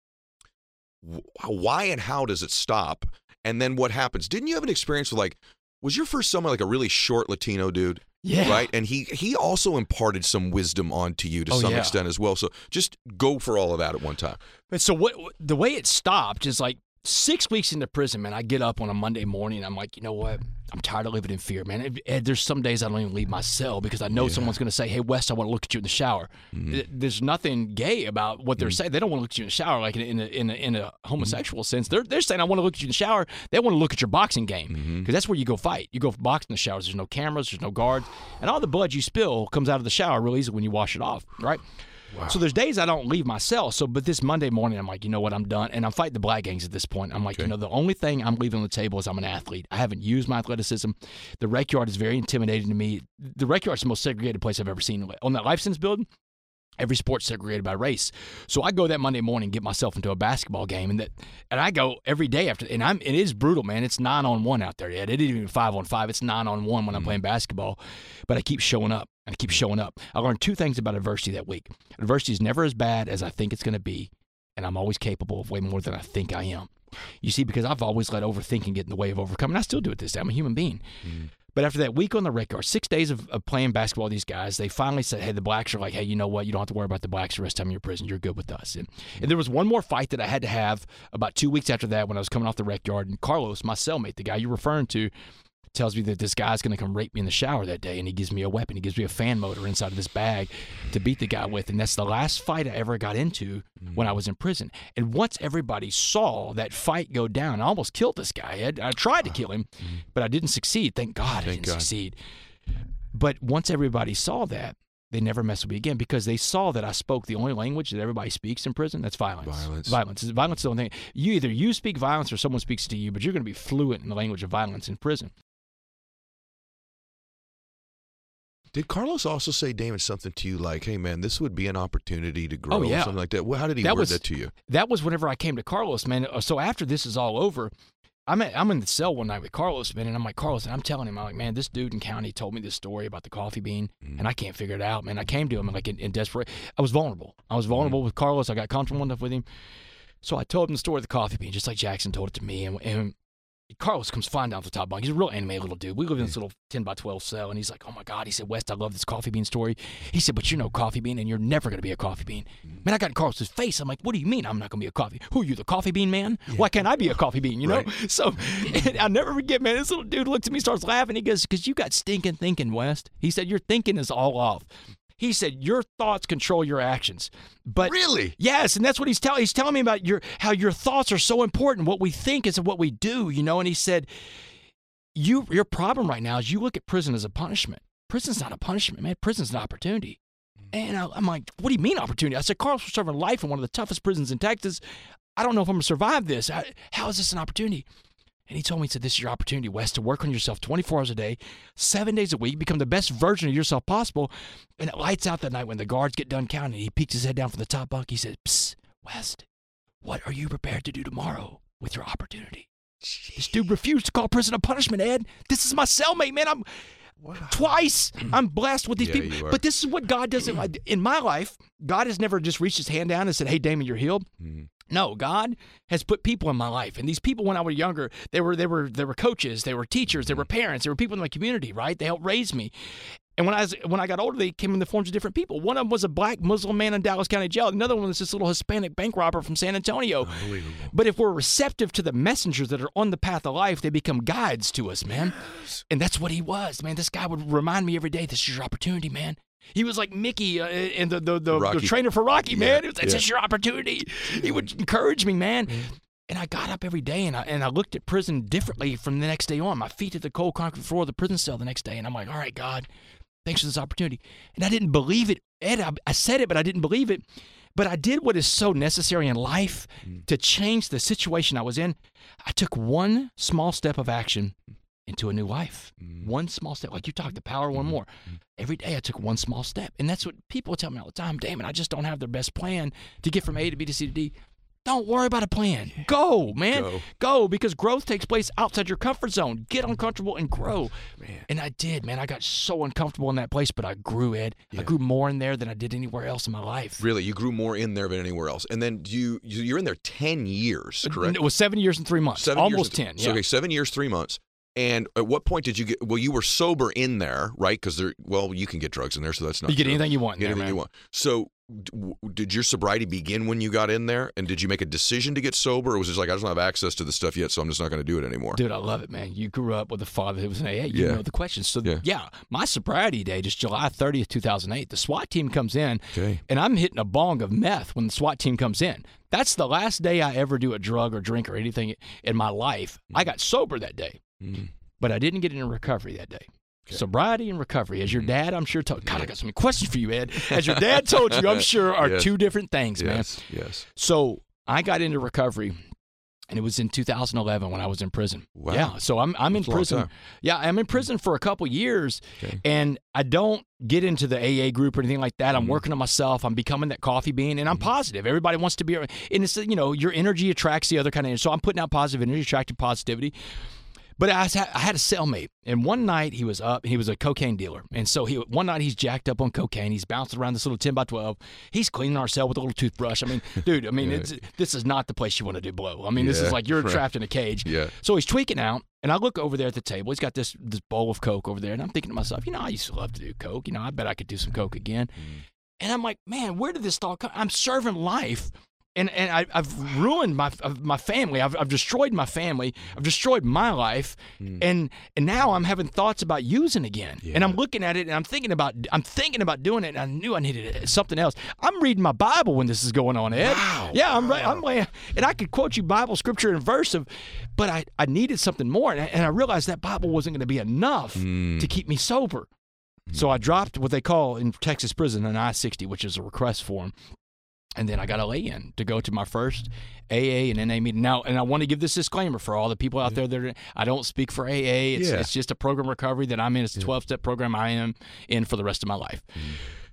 Why and how does it stop? And then what happens? Didn't you have an experience with, like, was your first summer like a really short Latino dude? Yeah. Right? And he he also imparted some wisdom onto you to oh, some yeah. extent as well. So just go for all of that at one time. But so what? The way it stopped is like six weeks into prison, man. I get up on a Monday morning. I'm like, you know what? I'm tired of living in fear, man. Ed, there's some days I don't even leave my cell because I know yeah. someone's going to say, hey, Wes, I want to look at you in the shower. Mm-hmm. There's nothing gay about what they're mm-hmm. saying. They don't want to look at you in the shower like in a, in a, in a homosexual mm-hmm. sense. They're, they're saying, I want to look at you in the shower. They want to look at your boxing game because mm-hmm. that's where you go fight. You go box in the showers. There's no cameras. There's no guards. And all the blood you spill comes out of the shower real easy when you wash it off, right? Wow. So there's days I don't leave my cell. So, but this Monday morning, I'm like, you know what, I'm done. And I'm fighting the black gangs at this point. I'm like, okay. you know, the only thing I'm leaving on the table is I'm an athlete. I haven't used my athleticism. The rec yard is very intimidating to me. The rec yard is the most segregated place I've ever seen. On that Life Sense building, every sport's segregated by race. So I go that Monday morning, get myself into a basketball game, and that, and I go every day after. And I'm, it is brutal, man. It's nine on one out there. Yet it isn't even five on five. It's nine on one when mm-hmm. I'm playing basketball. But I keep showing up. And I keep showing up. I learned two things about adversity that week. Adversity is never as bad as I think it's going to be, and I'm always capable of way more than I think I am. You see, because I've always let overthinking get in the way of overcoming. I still do it this day. I'm a human being. Mm-hmm. But after that week on the rec yard, six days of, of playing basketball with these guys, they finally said, hey, the blacks are like, hey, you know what? You don't have to worry about the blacks the rest of the time in your prison. You're good with us. And, and there was one more fight that I had to have about two weeks after that when I was coming off the rec yard. And Carlos, my cellmate, the guy you're referring to, tells me that this guy's going to come rape me in the shower that day, and he gives me a weapon. He gives me a fan motor inside of this bag to beat the guy with, and that's the last fight I ever got into mm-hmm. when I was in prison. And once everybody saw that fight go down, I almost killed this guy. I, I tried to kill him, mm-hmm. but I didn't succeed. Thank God I didn't God. succeed. But once everybody saw that, they never messed with me again because they saw that I spoke the only language that everybody speaks in prison. That's violence. Violence. Violence. Violence is the only thing. You either you speak violence or someone speaks to you, but you're going to be fluent in the language of violence in prison. Did Carlos also say, Damon, something to you like, hey, man, this would be an opportunity to grow, oh, yeah. something like that? Well, how did he that word was, that to you? That was whenever I came to Carlos, man. So after this is all over, I'm at, I'm in the cell one night with Carlos, man, and I'm like, Carlos, and I'm telling him, I'm like, man, this dude in county told me this story about the coffee bean, mm. and I can't figure it out, man. I came to him like in, in desperate. I was vulnerable. I was vulnerable mm. with Carlos. I got comfortable enough with him. So I told him the story of the coffee bean, just like Jackson told it to me, and, and Carlos comes flying down to the top bunk. He's a real animated little dude. We live in this little ten by twelve cell, and he's like, oh, my God. He said, West, I love this coffee bean story. He said, but you're no coffee bean, and you're never going to be a coffee bean. Man, I got in Carlos's face. I'm like, what do you mean I'm not going to be a coffee? Who are you, the coffee bean man? Yeah. Why can't I be a coffee bean, you know? Right. So I'll never forget, man, this little dude looks at me, starts laughing. He goes, because you got stinking thinking, West. He said, your thinking is all off. He said, your thoughts control your actions. But really? Yes, and that's what he's telling He's telling me about your how your thoughts are so important. What we think is what we do, you know? And he said, you your problem right now is you look at prison as a punishment. Prison's not a punishment, man. Prison's an opportunity. And I, I'm like, what do you mean opportunity? I said, Carlos, we're serving life in one of the toughest prisons in Texas. I don't know if I'm going to survive this. I, how is this an opportunity? And he told me, he said, this is your opportunity, Wes, to work on yourself twenty-four hours a day, seven days a week, become the best version of yourself possible. And it lights out that night when the guards get done counting. He peeks his head down from the top bunk. He said, psst, West, what are you prepared to do tomorrow with your opportunity? Jeez. This dude refused to call prison a punishment, Ed. This is my cellmate, man. I'm wow. twice. I'm blessed with these yeah, people. But this is what God does in my, in my life. God has never just reached his hand down and said, hey, Damon, you're healed. Mm-hmm. No, God has put people in my life, and these people, when I was younger, they were they were they were coaches, they were teachers, they were parents, they were people in my community, right? They helped raise me. And when I was when I got older, they came in the forms of different people. One of them was a black Muslim man in Dallas County Jail. Another one was this little Hispanic bank robber from San Antonio. But if we're receptive to the messengers that are on the path of life, they become guides to us, man. Yes. And that's what he was, man. This guy would remind me every day, this is your opportunity, man. He was like Mickey uh, and the the, the, the trainer for Rocky, yeah, man. It was, it's yeah. just your opportunity. He would encourage me, man. Mm-hmm. And I got up every day, and I and I looked at prison differently from the next day on. My feet hit the cold concrete floor of the prison cell the next day, and I'm like, all right, God, thanks for this opportunity. And I didn't believe it. Ed, I, I said it, but I didn't believe it. But I did what is so necessary in life mm. to change the situation I was in. I took one small step of action into a new life. Mm. One small step. Like you talked, the power, one more. Mm. Every day I took one small step. And that's what people tell me all the time. Damon, I just don't have their best plan to get from A to B to C to D. Don't worry about a plan. Go, man. Go. Go, because growth takes place outside your comfort zone. Get uncomfortable and grow. Man. And I did, man. I got so uncomfortable in that place, but I grew, Ed. Yeah. I grew more in there than I did anywhere else in my life. Really? You grew more in there than anywhere else. And then you, you're in there ten years, correct? It was seven years and three months. Seven Almost years ten, so, yeah. Okay, seven years, three months. And at what point did you get, well, you were sober in there, right? Because, well, you can get drugs in there, so that's not You get true. anything you want in you there, get anything man. you want. So d- did your sobriety begin when you got in there? And did you make a decision to get sober? Or was it just like, I just don't have access to the stuff yet, so I'm just not going to do it anymore? Dude, I love it, man. You grew up with a father who was saying, hey, you yeah. know the questions. So, yeah. yeah, my sobriety date is July thirtieth, two thousand eight. The SWAT team comes in, okay. and I'm hitting a bong of meth when the SWAT team comes in. That's the last day I ever do a drug or drink or anything in my life. Mm. I got sober that day. Mm. But I didn't get into recovery that day. Okay. Sobriety and recovery, as your dad, I'm sure, told. God, I got so many questions for you, Ed. As your dad told you, I'm sure, are yes. two different things, man. Yes, yes. So I got into recovery, and it was in two thousand eleven when I was in prison. Wow. Yeah, so I'm I'm That's in prison. Yeah, I'm in prison for a couple years, okay. and I don't get into the A A group or anything like that. I'm mm-hmm. working on myself. I'm becoming that coffee bean, and I'm mm-hmm. positive. Everybody wants to be, and it's, you know, your energy attracts the other kind of energy. So I'm putting out positive energy, attracting positivity. But I had a cellmate, and one night he was up. He was a cocaine dealer, and so he one night he's jacked up on cocaine. He's bouncing around this little ten by twelve. He's cleaning our cell with a little toothbrush. I mean, dude, I mean, yeah. it's, this is not the place you want to do blow. I mean, yeah, this is like you're right. trapped in a cage. Yeah. So he's tweaking out, and I look over there at the table. He's got this this bowl of Coke over there, and I'm thinking to myself, you know, I used to love to do Coke. You know, I bet I could do some Coke again. Mm. And I'm like, man, where did this thought come? I'm serving life. And and I, I've ruined my my family. I've I've destroyed my family. I've destroyed my life, mm. and and now I'm having thoughts about using again. Yeah. And I'm looking at it, and I'm thinking about I'm thinking about doing it. And I knew I needed something else. I'm reading my Bible when this is going on, Ed. Wow. Yeah, I'm right. I'm laying, and I could quote you Bible scripture and verse of, but I, I needed something more, and I, and I realized that Bible wasn't going to be enough mm. to keep me sober. Mm. So I dropped what they call in Texas prison an I sixty, which is a request form. And then I got a lay-in to go to my first A A and N A meeting. Now, and I want to give this disclaimer for all the people out there that are, I don't speak for A A. It's, yeah. it's just a program recovery that I'm in. It's a twelve-step program I am in for the rest of my life. Mm.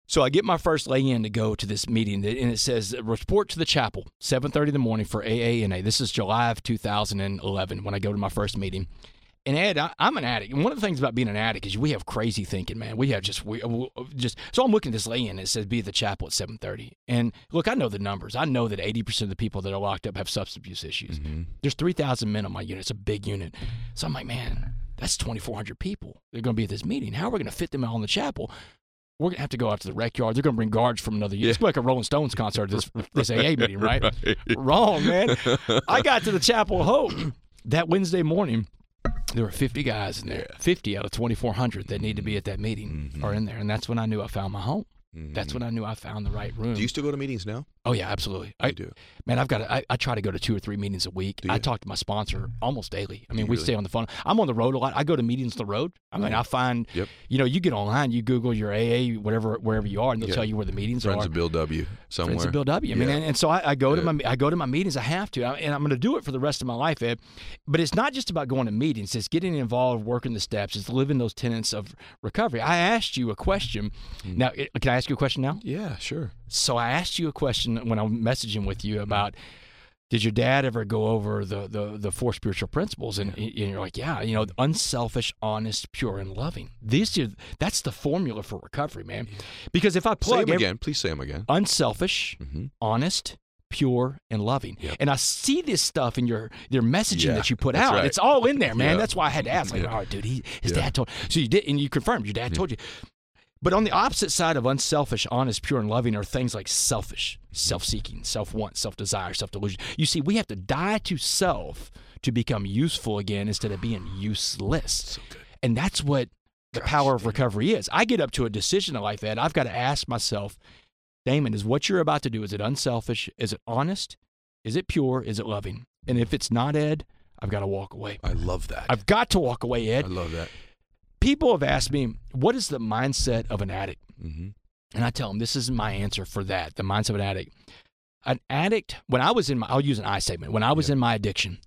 So I get my first lay-in to go to this meeting, and it says, report to the chapel, seven thirty in the morning for A A N A. This is July of two thousand eleven when I go to my first meeting. And Ed, I, I'm an addict. And one of the things about being an addict is we have crazy thinking, man. We have just, we, just. So I'm looking at this lay-in. It says be at the chapel at seven thirty. And look, I know the numbers. I know that eighty percent of the people that are locked up have substance abuse issues. Mm-hmm. There's three thousand men on my unit. It's a big unit. So I'm like, man, that's twenty-four hundred people. They're going to be at this meeting. How are we going to fit them all in the chapel? We're going to have to go out to the rec yard. They're going to bring guards from another unit. Yeah. It's like a Rolling Stones concert, this, this A A meeting, right? right? Wrong, man. I got to the Chapel of Hope that Wednesday morning. There were fifty guys in there. fifty out of twenty-four hundred that need to be at that meeting mm-hmm. are in there. And that's when I knew I found my home. Mm-hmm. That's when I knew I found the right room. Do you still go to meetings now? Oh, yeah, absolutely. I do. Man, I've got to, I, I try to go to two or three meetings a week. I talk to my sponsor almost daily. I mean, we really? stay on the phone. I'm on the road a lot. I go to meetings on the road. I mean, I find, yep. you know, you get online, you Google your A A, whatever, wherever you are, and they'll yeah. tell you where the meetings Friends are. Friends of Bill W. somewhere. Friends of Bill W. I mean, yeah. and, and so I, I go yeah. to my I go to my meetings. I have to, and I'm going to do it for the rest of my life, Ed. But it's not just about going to meetings. It's getting involved, working the steps. It's living those tenets of recovery. I asked you a question. Mm. Now, can I ask you a question now? Yeah, sure. So I asked you a question when I'm messaging with you about, did your dad ever go over the the, the four spiritual principles? And, and you're like, yeah, you know, unselfish, honest, pure, and loving. These are, that's the formula for recovery, man. Because if I plug say them again, please say them again. Unselfish, mm-hmm. honest, pure, and loving. Yep. And I see this stuff in your your messaging yeah, that you put out. Right. It's all in there, man. Yeah. That's why I had to ask. Like, yeah. all right, dude, he, his yeah. dad told. So you did, and you confirmed your dad yeah. told you. But on the opposite side of unselfish, honest, pure, and loving are things like selfish, self-seeking, self-want, self-desire, self-delusion. You see, we have to die to self to become useful again instead of being useless. So good. And that's what the Gosh, power of recovery is. I get up to a decision in life, Ed. I've got to ask myself, Damon, is what you're about to do, is it unselfish? Is it honest? Is it pure? Is it loving? And if it's not, Ed, I've got to walk away. I love that. I've got to walk away, Ed. I love that. People have asked me, what is the mindset of an addict? Mm-hmm. And I tell them, this is my answer for that, the mindset of an addict. An addict, when I was in my, I'll use an I statement. When I was yeah. in my addiction,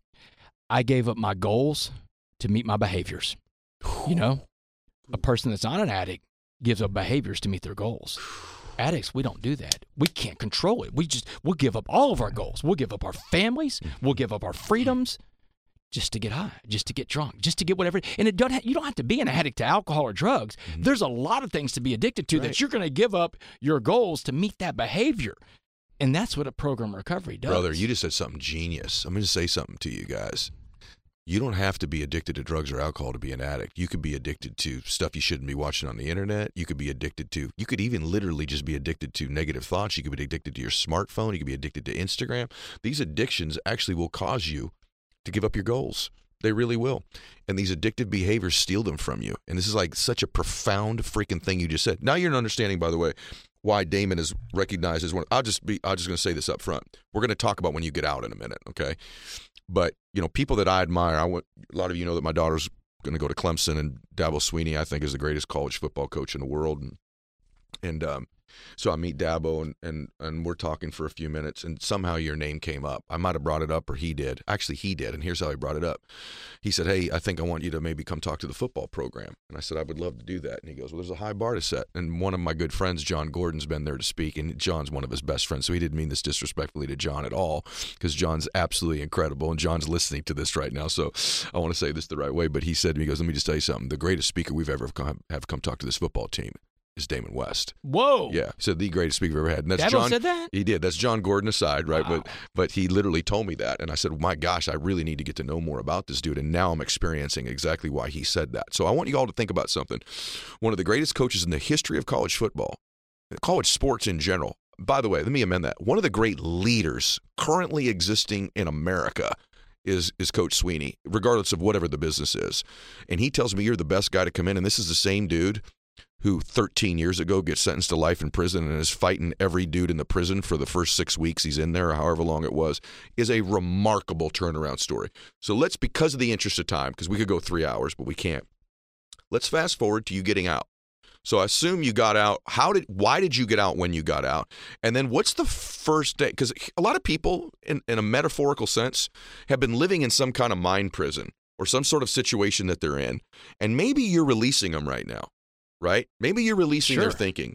I gave up my goals to meet my behaviors. You know, a person that's not an addict gives up behaviors to meet their goals. Addicts, we don't do that. We can't control it. We just, we'll give up all of our goals. We'll give up our families. We'll give up our freedoms. Just to get high, just to get drunk, just to get whatever. And it don't ha- you don't have to be an addict to alcohol or drugs. Mm-hmm. There's a lot of things to be addicted to right. that you're going to give up your goals to meet that behavior. And that's what a program recovery does. Brother, you just said something genius. I'm going to say something to you guys. You don't have to be addicted to drugs or alcohol to be an addict. You could be addicted to stuff you shouldn't be watching on the internet. You could be addicted to, you could even literally just be addicted to negative thoughts. You could be addicted to your smartphone. You could be addicted to Instagram. These addictions actually will cause you to give up your goals. They really will. And these addictive behaviors steal them from you. And this is like such a profound freaking thing you just said. Now you're understanding, by the way, why Damon is recognized as one. I'll just be, I'm just going to say this up front. We're going to talk about when you get out in a minute, okay? But, you know, people that I admire, I want, a lot of you know that my daughter's going to go to Clemson, and Dabo Swinney, I think, is the greatest college football coach in the world. And, and um, so I meet Dabo, and, and, and we're talking for a few minutes, and somehow your name came up. I might have brought it up, or he did. Actually, he did, and here's how he brought it up. He said, hey, I think I want you to maybe come talk to the football program. And I said, I would love to do that. And he goes, well, there's a high bar to set. And one of my good friends, John Gordon's been there to speak, and John's one of his best friends, so he didn't mean this disrespectfully to John at all, because John's absolutely incredible, and John's listening to this right now, so I want to say this the right way. But he said to me, he goes, let me just tell you something. The greatest speaker we've ever come, have come talk to this football team is Damon West. Whoa. Yeah. He said the greatest speaker we've ever had. And that's Dabo John said that? He did. That's John Gordon aside, right? Wow. But but he literally told me that. And I said, my gosh, I really need to get to know more about this dude. And now I'm experiencing exactly why he said that. So I want you all to think about something. One of the greatest coaches in the history of college football, college sports in general. By the way, let me amend that. One of the great leaders currently existing in America is is Coach Swinney, regardless of whatever the business is. And he tells me you're the best guy to come in. And this is the same dude who thirteen years ago gets sentenced to life in prison and is fighting every dude in the prison for the first six weeks he's in there, or however long it was, is a remarkable turnaround story. So let's, because of the interest of time, because we could go three hours, but we can't, let's fast forward to you getting out. So I assume you got out. How did? Why did you get out when you got out? And then what's the first day? Because a lot of people, in, in a metaphorical sense, have been living in some kind of mind prison or some sort of situation that they're in, and maybe you're releasing them right now. Right? Maybe you're releasing sure. their thinking.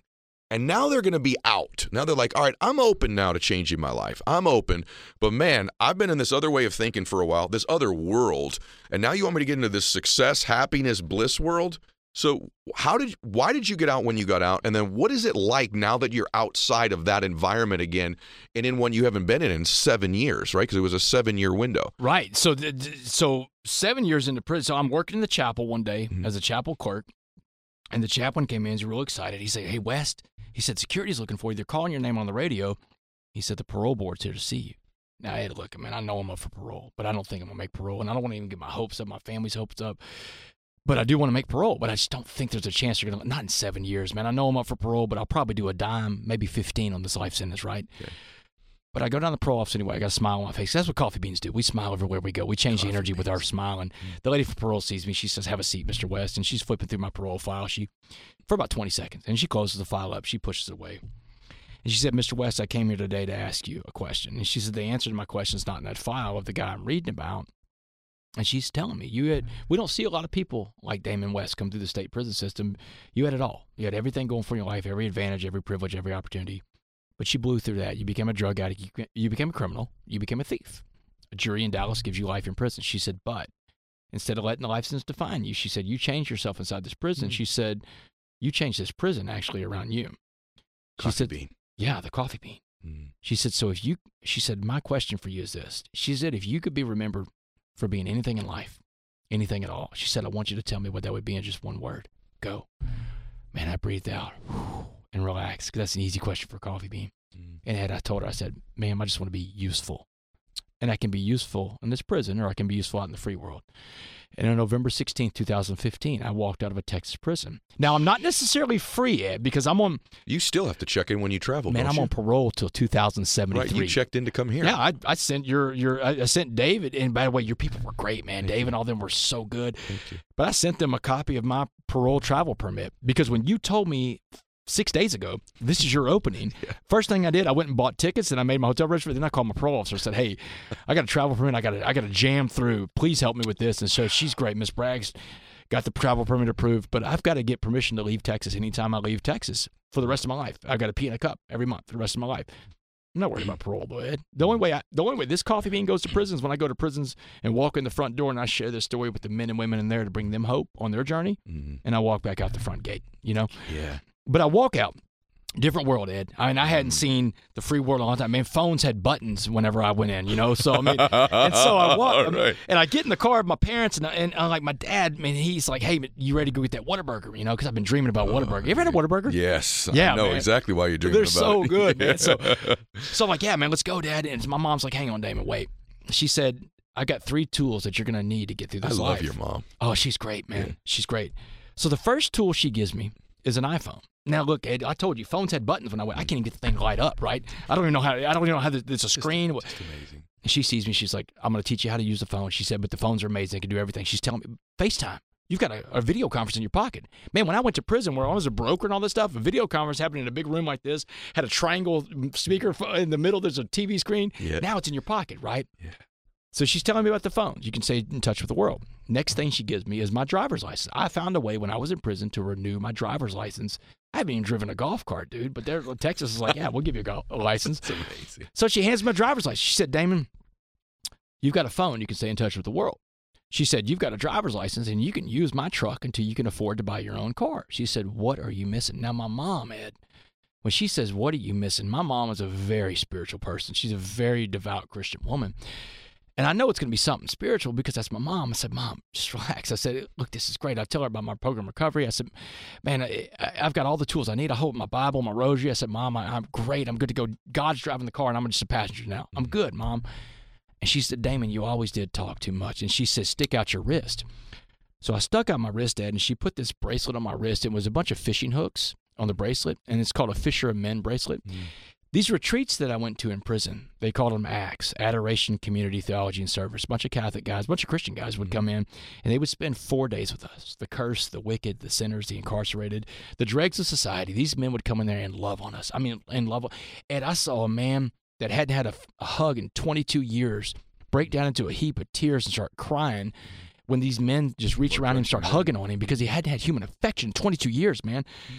And now they're going to be out. Now they're like, all right, I'm open now to changing my life. I'm open. But man, I've been in this other way of thinking for a while, this other world. And now you want me to get into this success, happiness, bliss world? So how did, why did you get out when you got out? And then what is it like now that you're outside of that environment again and in one you haven't been in in seven years, right? Because it was a seven-year window. Right. So, th- th- so seven years into prison. So I'm working in the chapel one day Mhm. as a chapel clerk. And the chaplain came in. He's real excited. He said, hey, West. He said, security's looking for you. They're calling your name on the radio. He said, the parole board's here to see you. Now, I had to look, man, I know I'm up for parole, but I don't think I'm going to make parole. And I don't want to even get my hopes up, my family's hopes up. But I do want to make parole, but I just don't think there's a chance you're going to, not in seven years, man. I know I'm up for parole, but I'll probably do a dime, maybe fifteen on this life sentence, right? Okay. But I go down the parole office anyway. I got a smile on my face. That's what coffee beans do. We smile everywhere we go. We change coffee the energy beans. With our smile. And mm-hmm. the lady for parole sees me. She says, have a seat, Mister West. And she's flipping through my parole file. She, for about twenty seconds. And she closes the file up. She pushes it away. And she said, Mister West, I came here today to ask you a question. And she said, the answer to my question is not in that file of the guy I'm reading about. And she's telling me, you had, we don't see a lot of people like Damon West come through the state prison system. You had it all. You had everything going for your life, every advantage, every privilege, every opportunity. But you blew through that. You became a drug addict. You, you became a criminal. You became a thief. A jury in Dallas gives you life in prison. She said, but instead of letting the life sentence define you, she said, you changed yourself inside this prison. Mm-hmm. She said, you changed this prison actually around you. She coffee said, bean. Yeah, the coffee bean. Mm-hmm. She said, so if you, she said, my question for you is this. She said, if you could be remembered for being anything in life, anything at all, she said, I want you to tell me what that would be in just one word. Go. Man, I breathed out and relaxed because that's an easy question for a coffee bean. Mm. And Ed, I told her, I said, ma'am, I just want to be useful. And I can be useful in this prison or I can be useful out in the free world. And on November sixteenth, twenty fifteen, I walked out of a Texas prison. Now, I'm not necessarily free, Ed, because I'm on... You still have to check in when you travel, Man, don't I'm you? on parole till two thousand seventy-three. Right, you checked in to come here. Yeah, I, I sent your, your, I sent David, and by the way, your people were great, man. Thank Dave you. and all them were so good. Thank you. But I sent them a copy of my parole travel permit because when you told me six days ago, this is your opening, yeah. First thing I did, I went and bought tickets and I made my hotel register. Then I called my parole officer and said, hey, I got a travel permit. I got to, I got to jam through. Please help me with this. And so she's great. Miss Bragg's got the travel permit approved, but I've got to get permission to leave Texas anytime I leave Texas for the rest of my life. I've got to pee in a cup every month for the rest of my life. I'm not worried about parole, though, Ed. The only way I, the only way this coffee bean goes to prisons when I go to prisons and walk in the front door and I share this story with the men and women in there to bring them hope on their journey, mm-hmm. and I walk back out the front gate, you know? Yeah. But I walk out. Different world, Ed. I mean, I hadn't seen the free world in a long time. I mean, phones had buttons whenever I went in, you know? So, I mean, and so I walk, I mean, right. and I get in the car with my parents, and, I, and I'm like, my dad, I mean, he's like, hey, you ready to go get that Whataburger, you know? Because I've been dreaming about Whataburger. You ever had a Whataburger? Yes. Yeah, I know man. exactly why you're dreaming They're about so it. good, man. So, so I'm like, yeah, man, let's go, Dad. And my mom's like, hang on, Damon, wait. She said, I got three tools that you're going to need to get through this I life. love your mom. Oh, she's great, man. Yeah. She's great. So the first tool she gives me is an iPhone. Now, look, Ed, I told you, phones had buttons when I went. I can't even get the thing to light up, right? I don't even know how. I don't even know how. It's a screen. Just, just amazing. And she sees me. She's like, "I'm going to teach you how to use the phone." She said, "But the phones are amazing. They can do everything." She's telling me, FaceTime. You've got a, a video conference in your pocket. Man, when I went to prison where I was a broker and all this stuff, a video conference happened in a big room like this, had a triangle speaker in the middle. There's a T V screen. Yeah. Now it's in your pocket, right? Yeah. So she's telling me about the phones. You can stay in touch with the world. Next thing she gives me is my driver's license. I found a way when I was in prison to renew my driver's license. I haven't even driven a golf cart, dude. But there, Texas is like, yeah, we'll give you a, golf, a license. That's amazing. So she hands me my driver's license. She said, Damon, you've got a phone. You can stay in touch with the world. She said, you've got a driver's license, and you can use my truck until you can afford to buy your own car. She said, what are you missing? Now, my mom, Ed, when she says, what are you missing? My mom is a very spiritual person. She's a very devout Christian woman. And I know it's going to be something spiritual because that's my mom. I said, Mom, just relax. I said, look, this is great. I tell her about my program recovery. I said, man, I, I've got all the tools I need. I hold my Bible, my rosary. I said, Mom, I, I'm great. I'm good to go. God's driving the car, and I'm just a passenger now. I'm good, Mom. And she said, Damon, you always did talk too much. And she said, stick out your wrist. So I stuck out my wrist, Dad, and she put this bracelet on my wrist. It was a bunch of fishing hooks on the bracelet, and it's called a Fisher of Men bracelet. Mm. These retreats that I went to in prison, they called them ACTS, Adoration, Community, Theology, and Service. A bunch of Catholic guys, a bunch of Christian guys would come in, and they would spend four days with us. The cursed, the wicked, the sinners, the incarcerated, the dregs of society. These men would come in there and love on us. I mean, and love. And I saw a man that hadn't had a, a hug in twenty-two years break down into a heap of tears and start crying when these men just reach around him and start hugging on him because he hadn't had human affection in twenty-two years, man.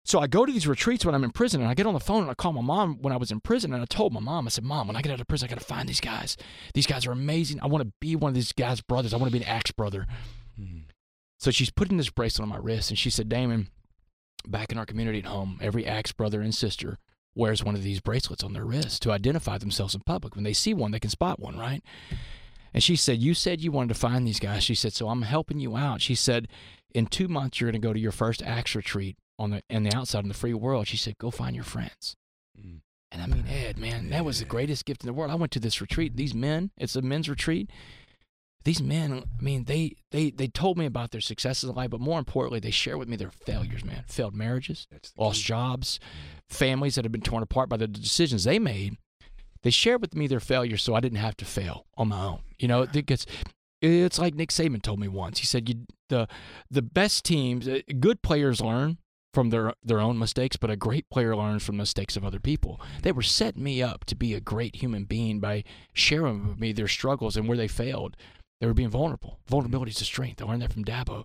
So I go to these retreats when I'm in prison, and I get on the phone and I call my mom when I was in prison, and I told my mom, I said, Mom, when I get out of prison, I got to find these guys. These guys are amazing. I want to be one of these guys' brothers. I want to be an Axe brother. Mm-hmm. So she's putting this bracelet on my wrist, and she said, Damon, back in our community at home, every Axe brother and sister wears one of these bracelets on their wrist to identify themselves in public. When they see one, they can spot one, right? And she said, you said you wanted to find these guys. She said, so I'm helping you out. She said, in two months, you're going to go to your first Axe retreat on the in the outside in the free world. She said, go find your friends. Mm. And I mean, Ed, man, that was the greatest gift in the world. I went to this retreat. These men, it's a men's retreat. These men, I mean, they they they told me about their successes in life, but more importantly, they share with me their failures, man. Failed marriages, lost jobs, families that have been torn apart by the decisions they made. They shared with me their failures so I didn't have to fail on my own. You know, it gets, it's like Nick Saban told me once. He said, you, the the best teams, good players learn from their their own mistakes, but a great player learns from the mistakes of other people. They were setting me up to be a great human being by sharing with me their struggles and where they failed. They were being vulnerable. Vulnerability is a strength. I learned that from Dabo.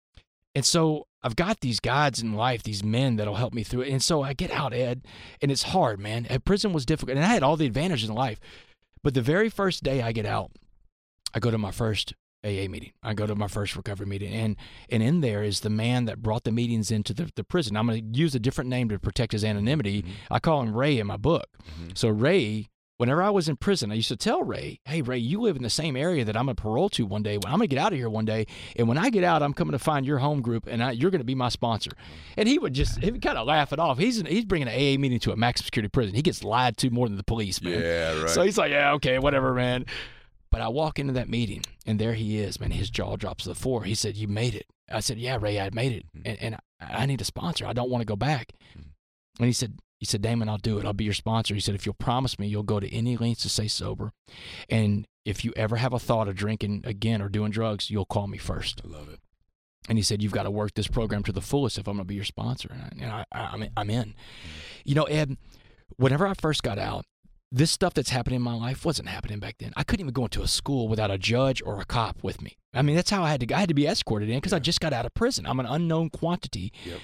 And so I've got these guides in life, these men that'll help me through it. And so I get out, Ed, and it's hard, man. Prison was difficult, and I had all the advantages in life. But the very first day I get out, I go to my first A A meeting. I go to my first recovery meeting, and and in there is the man that brought the meetings into the, the prison. I'm going to use a different name to protect his anonymity. Mm-hmm. I call him Ray in my book. Mm-hmm. So Ray, whenever I was in prison, I used to tell Ray, hey, Ray, you live in the same area that I'm going to parole to one day. I'm going to get out of here one day, and when I get out, I'm coming to find your home group, and I, you're going to be my sponsor. And he would just he would kind of laugh it off. He's he's bringing an A A meeting to a maximum security prison. He gets lied to more than the police, man. Yeah, right. So he's like, yeah, okay, whatever, man. But I walk into that meeting, and there he is, man. His jaw drops to the floor. He said, you made it. I said, yeah, Ray, I made it, and, and I, I need a sponsor. I don't want to go back. And he said, he said, Damon, I'll do it. I'll be your sponsor. He said, if you'll promise me, you'll go to any lengths to stay sober. And if you ever have a thought of drinking again or doing drugs, you'll call me first. I love it. And he said, you've got to work this program to the fullest if I'm going to be your sponsor. And, I, and I, I, I'm, I'm in. Mm-hmm. You know, Ed, whenever I first got out, this stuff that's happening in my life wasn't happening back then. I couldn't even go into a school without a judge or a cop with me. I mean, that's how I had to I had to be escorted in because yeah. I just got out of prison. I'm an unknown quantity. Yep.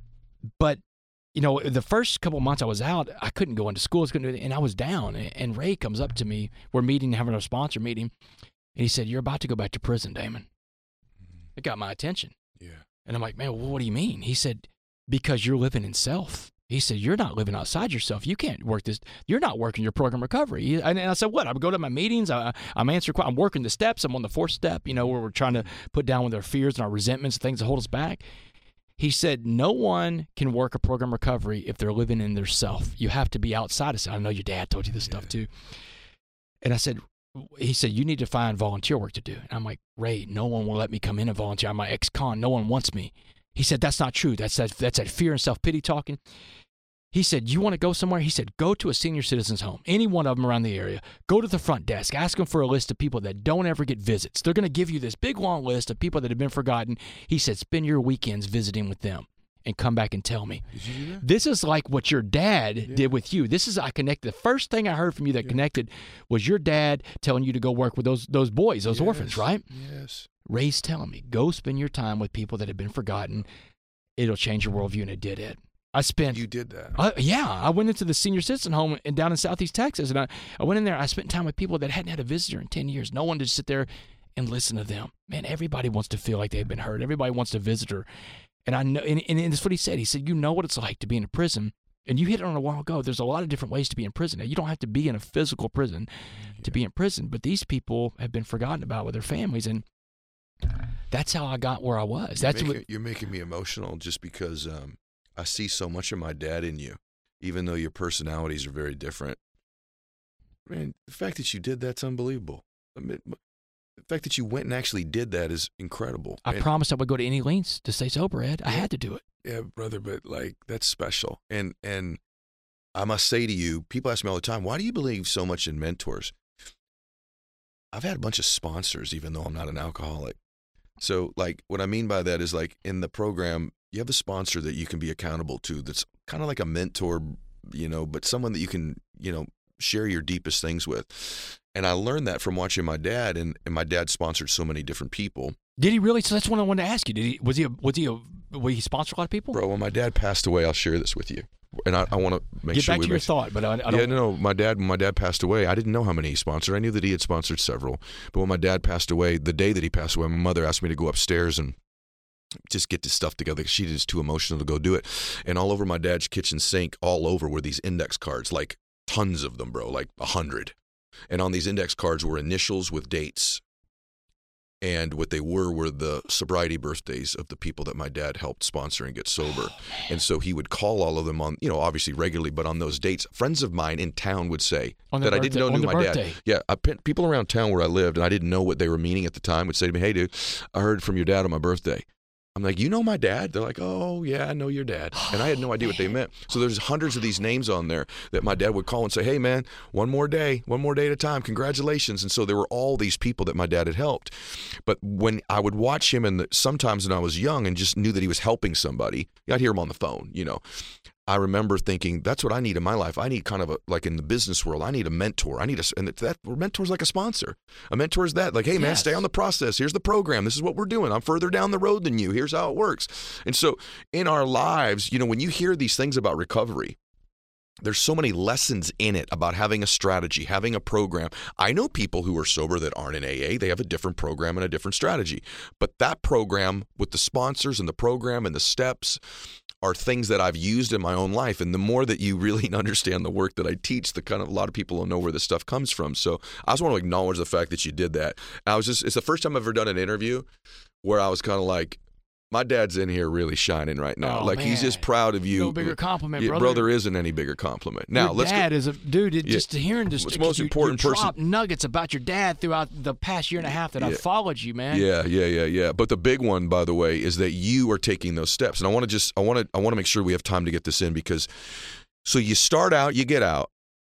But, you know, the first couple of months I was out, I couldn't go into schools, couldn't do it, and I was down. And Ray comes up to me. We're meeting, having a sponsor meeting, and he said, you're about to go back to prison, Damon. Mm-hmm. It got my attention. Yeah. And I'm like, man, well, what do you mean? He said, because you're living in self. He said, you're not living outside yourself. You can't work this. You're not working your program recovery. And I said, what? I go to my meetings. I, I'm answering. I'm working the steps. I'm on the fourth step, you know, where we're trying to put down with our fears and our resentments and things that hold us back. He said, no one can work a program recovery if they're living in their self. You have to be outside of self. I know your dad told you this yeah. stuff too. And I said, he said, you need to find volunteer work to do. And I'm like, Ray, no one will let me come in and volunteer. I'm my ex-con. No one wants me. He said, that's not true. That's that, that's that fear and self-pity talking. He said, you want to go somewhere? He said, go to a senior citizen's home, any one of them around the area. Go to the front desk. Ask them for a list of people that don't ever get visits. They're going to give you this big, long list of people that have been forgotten. He said, spend your weekends visiting with them and come back and tell me. Did you do that? This is like what your dad yeah. did with you. This is, I connected. The first thing I heard from you that yeah. connected was your dad telling you to go work with those those boys, those yes. orphans, right? Yes. Ray's telling me, go spend your time with people that have been forgotten. It'll change your worldview, and it did, Ed. I spent. You did that. Uh, yeah, I went into the senior citizen home and down in Southeast Texas, and I, I went in there. I spent time with people that hadn't had a visitor in ten years. No one to sit there and listen to them. Man, everybody wants to feel like they've been heard. Everybody wants a visitor, and I know. And, and that's what he said. He said, "You know what it's like to be in a prison." And you hit it on a while ago. There's a lot of different ways to be in prison. Now, you don't have to be in a physical prison yeah. to be in prison, but these people have been forgotten about with their families, and that's how I got where I was. That's you're making, what you're making me emotional just because. Um, I see so much of my dad in you, even though your personalities are very different. Man, the fact that you did that's unbelievable. I mean, the fact that you went and actually did that is incredible. I and, promised I would go to any lengths to stay sober, Ed. I had to do it. Yeah, brother, but like that's special. And and I must say to you, people ask me all the time, why do you believe so much in mentors? I've had a bunch of sponsors, even though I'm not an alcoholic. So, like, what I mean by that is, like, in the program, you have a sponsor that you can be accountable to that's kind of like a mentor, you know, but someone that you can, you know, share your deepest things with. And I learned that from watching my dad, and, and my dad sponsored so many different people. Did he really? So that's what I wanted to ask you. Did he? Was he a, was he a will he sponsor a lot of people? Bro, when my dad passed away, I'll share this with you. And I, I want to make Get sure back we to your make, thought, but I, I don't. Yeah, no, no. My dad, when my dad passed away, I didn't know how many he sponsored. I knew that he had sponsored several. But when my dad passed away, the day that he passed away, my mother asked me to go upstairs and just get this stuff together because she was too emotional to go do it. And all over my dad's kitchen sink, all over were these index cards, like tons of them, bro, like a hundred. And on these index cards were initials with dates. And what they were were the sobriety birthdays of the people that my dad helped sponsor and get sober. Oh, and so he would call all of them on, you know, obviously regularly, but on those dates. Friends of mine in town would say that birthday, I didn't know knew my birthday. dad. Yeah, I, people around town where I lived, and I didn't know what they were meaning at the time, would say to me, hey, dude, I heard from your dad on my birthday. I'm like, you know my dad? They're like, oh, yeah, I know your dad. And I had no idea what they meant. So there's hundreds of these names on there that my dad would call and say, hey, man, one more day, one more day at a time. Congratulations. And so there were all these people that my dad had helped. But when I would watch him, and sometimes when I was young and just knew that he was helping somebody, I'd hear him on the phone, you know. I remember thinking, that's what I need in my life. I need kind of a, like in the business world, I need a mentor. I need a, and that a mentor's like a sponsor. A mentor is that, like, hey, man, yes. stay on the process. Here's the program. This is what we're doing. I'm further down the road than you. Here's how it works. And so in our lives, you know, when you hear these things about recovery, there's so many lessons in it about having a strategy, having a program. I know people who are sober that aren't in A A. They have a different program and a different strategy. But that program with the sponsors and the program and the steps are things that I've used in my own life. And the more that you really understand the work that I teach, the kind of a lot of people don't know where this stuff comes from. So I just want to acknowledge the fact that you did that. I was just, it's the first time I've ever done an interview where I was kind of like, my dad's in here really shining right now. Oh, like, man. He's just proud of you. No bigger compliment, yeah, brother. Bro, there isn't any bigger compliment. Now, your let's dad go. is a dude. It, Yeah. Just hearing this, What's the most you, important you person- drop nuggets about your dad throughout the past year and a half that Yeah. I've followed you, man. Yeah, yeah, yeah, yeah. But the big one, by the way, is that you are taking those steps. And I want to just, I want to, I want to make sure we have time to get this in because, so you start out, you get out,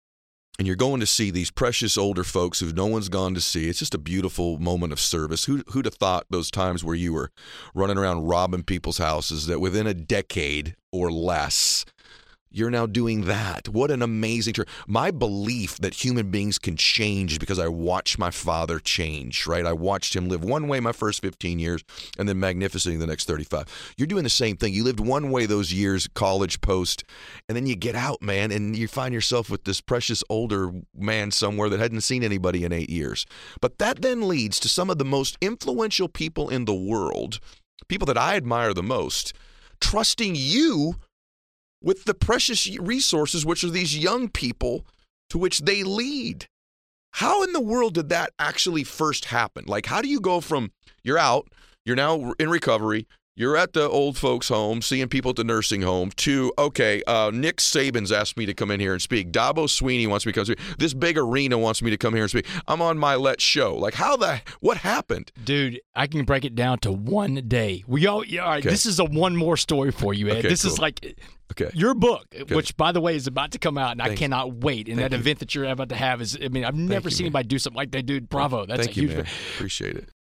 and you're going to see these precious older folks who no one's gone to see. It's just a beautiful moment of service. Who, who'd have thought those times where you were running around robbing people's houses that within a decade or less, you're now doing that. What an amazing turn. My belief that human beings can change because I watched my father change, right? I watched him live one way my first fifteen years and then magnificently the next thirty-five. You're doing the same thing. You lived one way those years, college, post, and then you get out, man, and you find yourself with this precious older man somewhere that hadn't seen anybody in eight years. But that then leads to some of the most influential people in the world, people that I admire the most, trusting you with the precious resources, which are these young people to which they lead. How in the world did that actually first happen? Like, how do you go from you're out, you're now in recovery, you're at the old folks' home, seeing people at the nursing home, to, okay, uh, Nick Saban's asked me to come in here and speak. Dabo Sweeney wants me to come speak. This big arena wants me to come here and speak. I'm on my Let's Show. Like, how the, what happened? Dude, I can break it down to one day. We all, yeah, all right, Okay. This is a one more story for you, Ed. Okay, this is cool. like Okay. your book, Okay. which, by the way, is about to come out, and Thank I you. cannot wait. And Thank that you. event that you're about to have is, I mean, I've never you, seen man. anybody do something like that, dude. Bravo. That's Thank a you, huge man. Appreciate it.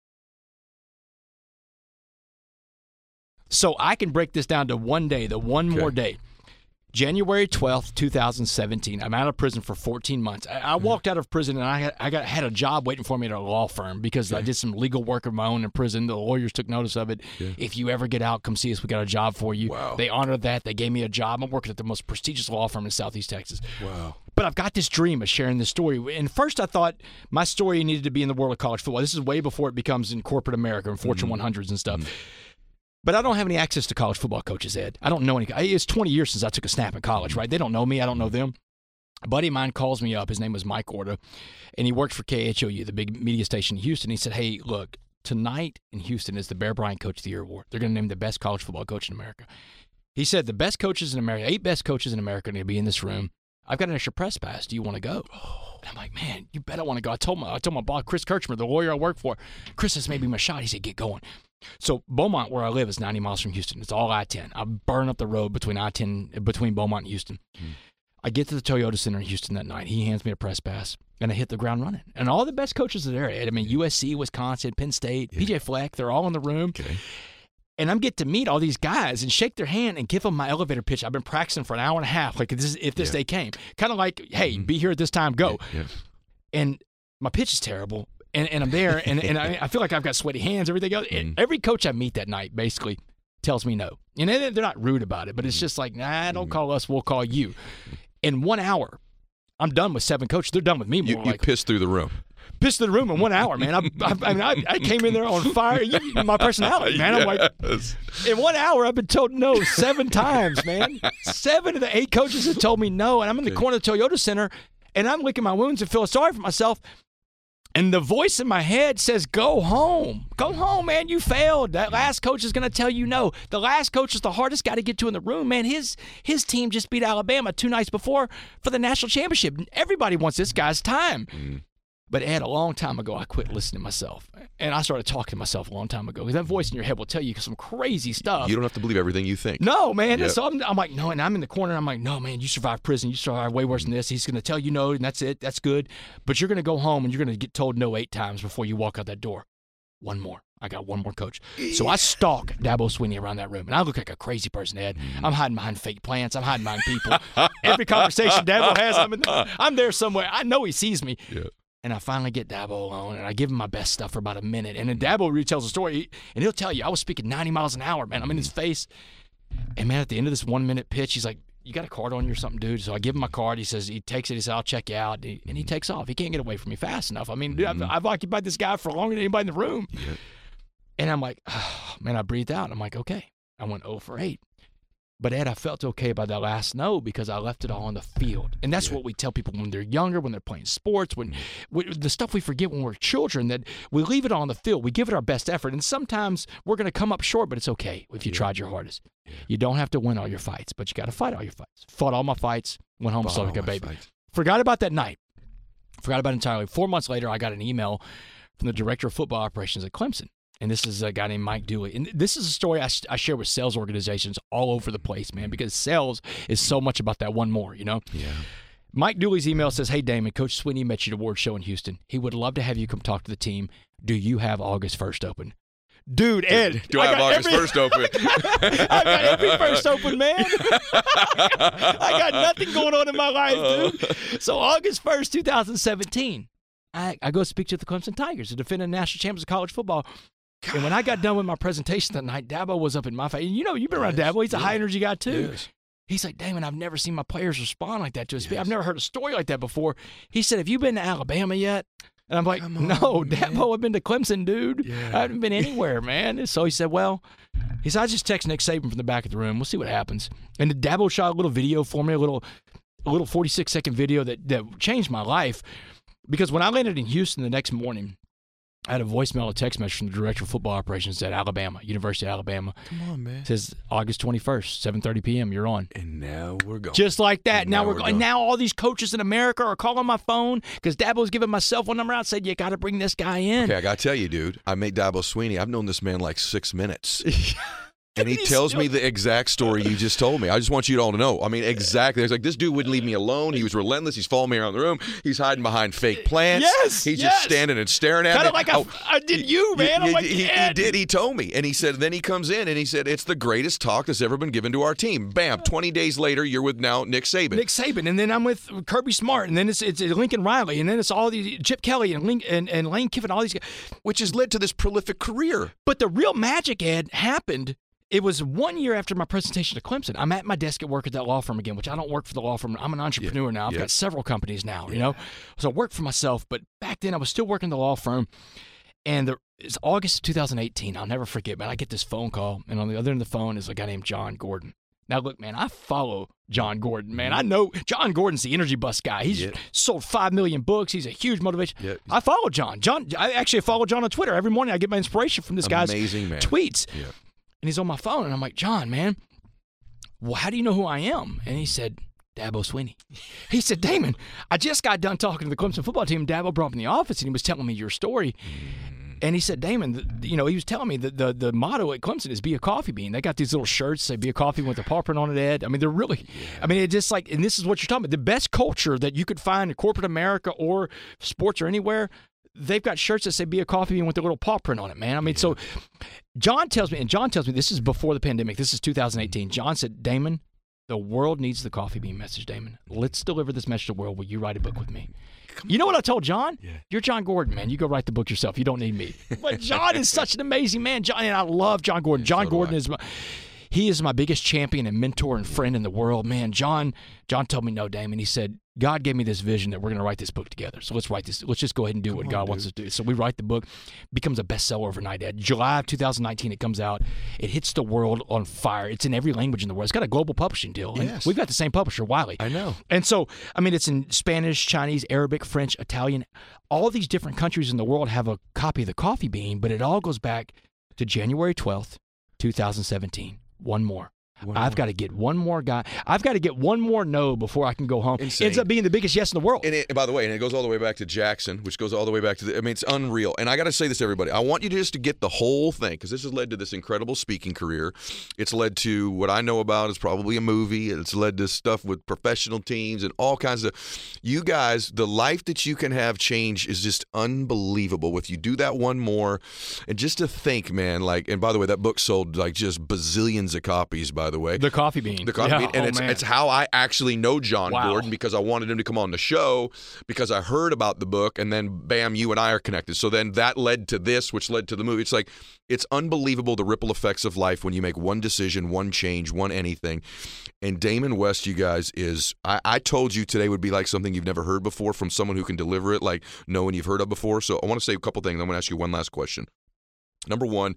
So I can break this down to one day, the one Okay. more day. January twelfth, twenty seventeen. I'm out of prison for fourteen months. I, I walked out of prison and I had, I got had a job waiting for me at a law firm because I did some legal work of my own in prison. The lawyers took notice of it. Yeah. If you ever get out, come see us. We got a job for you. Wow. They honored that. They gave me a job. I'm working at the most prestigious law firm in Southeast Texas. Wow. But I've got this dream of sharing this story. And first I thought my story needed to be in the world of college football. This is way before it becomes in corporate America and Fortune Mm-hmm. one hundreds and stuff. Mm-hmm. But I don't have any access to college football coaches, Ed. I don't know any. It's twenty years since I took a snap in college, right? They don't know me. I don't know them. A buddy of mine calls me up. His name was Mike Orta, and he worked for K H O U, the big media station in Houston. He said, hey, look, tonight in Houston is the Bear Bryant Coach of the Year Award. They're going to name the best college football coach in America. He said the best coaches in America, eight best coaches in America are going to be in this room. I've got an extra press pass. Do you want to go? And I'm like, man, you bet I want to go. I told my, I told my boss, Chris Kirchner, the lawyer I work for, Chris, this may be my shot. He said, get going. So Beaumont, where I live, is ninety miles from Houston. It's all I ten. I burn up the road between I ten, between Beaumont and Houston. Mm. I get to the Toyota Center in Houston that night. He hands me a press pass, and I hit the ground running. And all the best coaches are there. I mean, U S C, Wisconsin, Penn State, yeah. P J Fleck, they're all in the room. Okay. And I'm get to meet all these guys and shake their hand and give them my elevator pitch. I've been practicing for an hour and a half, like if this, if this yeah. day came. Kind of like, hey, mm-hmm. be here at this time, go. Yeah. Yeah. And my pitch is terrible. And, and I'm there, and, and I, I feel like I've got sweaty hands, everything else. Mm. Every coach I meet that night, basically, tells me no. And they're not rude about it, but it's just like, nah, don't call us, we'll call you. In one hour, I'm done with seven coaches. They're done with me more. You, you like, pissed through the room. Pissed through the room in one hour, man. I, I, I mean, I, I came in there on fire. You, my personality, man. I'm like, Yes. in one hour, I've been told no seven times, man. Seven of the eight coaches have told me no, and I'm in the corner of the Toyota Center, and I'm licking my wounds and feeling sorry for myself. And the voice in my head says, go home. Go home, man. You failed. That last coach is going to tell you no. The last coach is the hardest guy to get to in the room, man. His his team just beat Alabama two nights before for the national championship. Everybody wants this guy's time. Mm. But Ed, a long time ago, I quit listening to myself. And I started talking to myself a long time ago. Because that voice in your head will tell you some crazy stuff. You don't have to believe everything you think. No, man. Yep. And so I'm, I'm like, no. And I'm in the corner. And I'm like, no, man, you survived prison. You survived way worse than this. He's going to tell you no, and that's it. That's good. But you're going to go home, and you're going to get told no eight times before you walk out that door. One more. I got one more coach. So I stalk Dabo Swinney around that room. And I look like a crazy person, Ed. I'm hiding behind fake plants. I'm hiding behind people. Every conversation Dabo has, I'm, in there. I'm there somewhere. I know he sees me. Yeah. And I finally get Dabo alone, and I give him my best stuff for about a minute. And then Dabo retells the story, and he'll tell you, I was speaking ninety miles an hour, man. I'm in his face. And, man, at the end of this one-minute pitch, he's like, you got a card on you or something, dude? So I give him my card. He says, he takes it. He says, I'll check you out. And he, and he takes off. He can't get away from me fast enough. I mean, dude, I've, I've occupied this guy for longer than anybody in the room. Yeah. And I'm like, oh, man, I breathed out. I'm like, okay. I went oh for eight. But, Ed, I felt okay about that last no because I left it all on the field. And that's yeah. what we tell people when they're younger, when they're playing sports, when we, the stuff we forget when we're children, that we leave it all on the field. We give it our best effort. And sometimes we're going to come up short, but it's okay if you yeah. tried your hardest. Yeah. You don't have to win all your fights, but you got to fight all your fights. Fought all my fights, went home, slept like a baby. Fights. Forgot about that night. Forgot about it entirely. Four months later, I got an email from the director of football operations at Clemson. And this is a guy named Mike Dooley. And this is a story I, I share with sales organizations all over the place, man, because sales is so much about that one more, you know? Yeah. Mike Dooley's email says, hey, Damon, Coach Swinney met you at award show in Houston. He would love to have you come talk to the team. Do you have August first open? Dude, Ed. Do I, I have August every, first open? I got every first open, man. I got nothing going on in my life, dude. So August first, twenty seventeen, I, I go speak to the Clemson Tigers, the defending national champions of college football. God. And when I got done with my presentation that night, Dabo was up in my face. And you know, you've been around yes. Dabo. He's a yeah. high-energy guy, too. Yes. He's like, Damon, I've never seen my players respond like that to us. Yes. I've never heard a story like that before. He said, have you been to Alabama yet? And I'm like, on, no, man. Dabo, I've been to Clemson, dude. Yeah. I haven't been anywhere, man. And so he said, well, he said, I just text Nick Saban from the back of the room. We'll see what happens. And Dabo shot a little video for me, a little a little forty-six second video that, that changed my life. Because when I landed in Houston the next morning, I had a voicemail, a text message from the director of football operations at Alabama, University of Alabama. Come on, man. It says August twenty-first, seven thirty p.m., you're on. And now we're going. Just like that. Now, now we're we're going. going. Now all these coaches in America are calling my phone because Dabo's giving my cell phone number out and said, you got to bring this guy in. Okay, I got to tell you, dude, I met Dabo Swinney. I've known this man like six minutes. And he tells me the exact story you just told me. I just want you all to know. I mean, exactly. It's like, this dude wouldn't leave me alone. He was relentless. He's following me around the room. He's hiding behind fake plants. Yes, He's yes. just standing and staring at Kind me. of like I, I did you, man. He, I'm like, he, he did. He told me. And he said, then he comes in and he said, it's the greatest talk that's ever been given to our team. Bam. twenty days later, you're with now Nick Saban. Nick Saban. And then I'm with Kirby Smart. And then it's it's Lincoln Riley. And then it's all these Chip Kelly and, Link, and, and Lane Kiffin, all these guys. Which has led to this prolific career. But the real magic, Ed, happened. It was one year after my presentation to Clemson. I'm at my desk at work at that law firm again, which I don't work for the law firm. I'm an entrepreneur yeah, now. I've yeah. got several companies now, yeah. you know. So I work for myself, but back then I was still working the law firm. And the, it's August of two thousand eighteen. I'll never forget, man. I get this phone call, and on the other end of the phone is a guy named John Gordon. Now, look, man, I follow John Gordon, man. I know John Gordon's the Energy Bus guy. He's yeah. sold five million books. He's a huge motivation. Yeah. I follow John. John. I actually follow John on Twitter. Every morning I get my inspiration from this Amazing, guy's man. tweets. Yeah. And he's on my phone, and I'm like, John, man, well, how do you know who I am? And he said, Dabo Swinney. He said, Damon, I just got done talking to the Clemson football team. Dabo brought up in the office, and he was telling me your story. Mm. And he said, Damon, the, you know, he was telling me that the, the motto at Clemson is be a coffee bean. They got these little shirts, say be a coffee bean with a paw print on it, Ed. I mean, they're really, yeah. I mean, it's just like, and this is what you're talking about. The best culture that you could find in corporate America or sports or anywhere, they've got shirts that say be a coffee bean with a little paw print on it, man. I mean, yeah. so John tells me, and John tells me this is before the pandemic. This is two thousand eighteen. John said, Damon, The world needs the coffee bean message, Damon. Let's deliver this message to the world. Will you write a book with me? You know what I told John? Yeah. You're John Gordon, man. You go write the book yourself. You don't need me. But John is such an amazing man. John, and I love John Gordon. John so do Gordon I. is my, he is my biggest champion and mentor and friend in the world. Man, John, John told me no, Damon. He said, God gave me this vision that we're going to write this book together. So let's write this. Let's just go ahead and do Come what on, God dude. wants us to do. So we write the book, becomes a bestseller overnight. At July of two thousand nineteen, it comes out. It hits the world on fire. It's in every language in the world. It's got a global publishing deal. And Yes. we've got the same publisher, Wiley. I know. And so, I mean, it's in Spanish, Chinese, Arabic, French, Italian. All these different countries in the world have a copy of the coffee bean, but it all goes back to January twelfth, two thousand seventeen. One more. One I've more. got to get one more guy. I've got to get one more no before I can go home. Insane. Ends up being the biggest yes in the world. And, it, and by the way, and it goes all the way back to Jackson, which goes all the way back to the, I mean, it's unreal. And I got to say this to everybody. I want you to just to get the whole thing, because this has led to this incredible speaking career. It's led to what I know about is probably a movie. It's led to stuff with professional teams and all kinds of, you guys, the life that you can have change is just unbelievable. If you do that one more, and just to think, man, like, and by the way, that book sold like just bazillions of copies, by the way. The coffee bean. The coffee Yeah, bean, and oh, it's man. it's how I actually know John Wow. Gordon, because I wanted him to come on the show because I heard about the book, and then bam, you and I are connected. So then that led to this, which led to the movie. It's like, it's unbelievable the ripple effects of life when you make one decision, one change, one anything. And Damon West, you guys, is I, I told you today would be like something you've never heard before from someone who can deliver it like no one you've heard of before. So I want to say a couple things. I'm going to ask you one last question. Number one,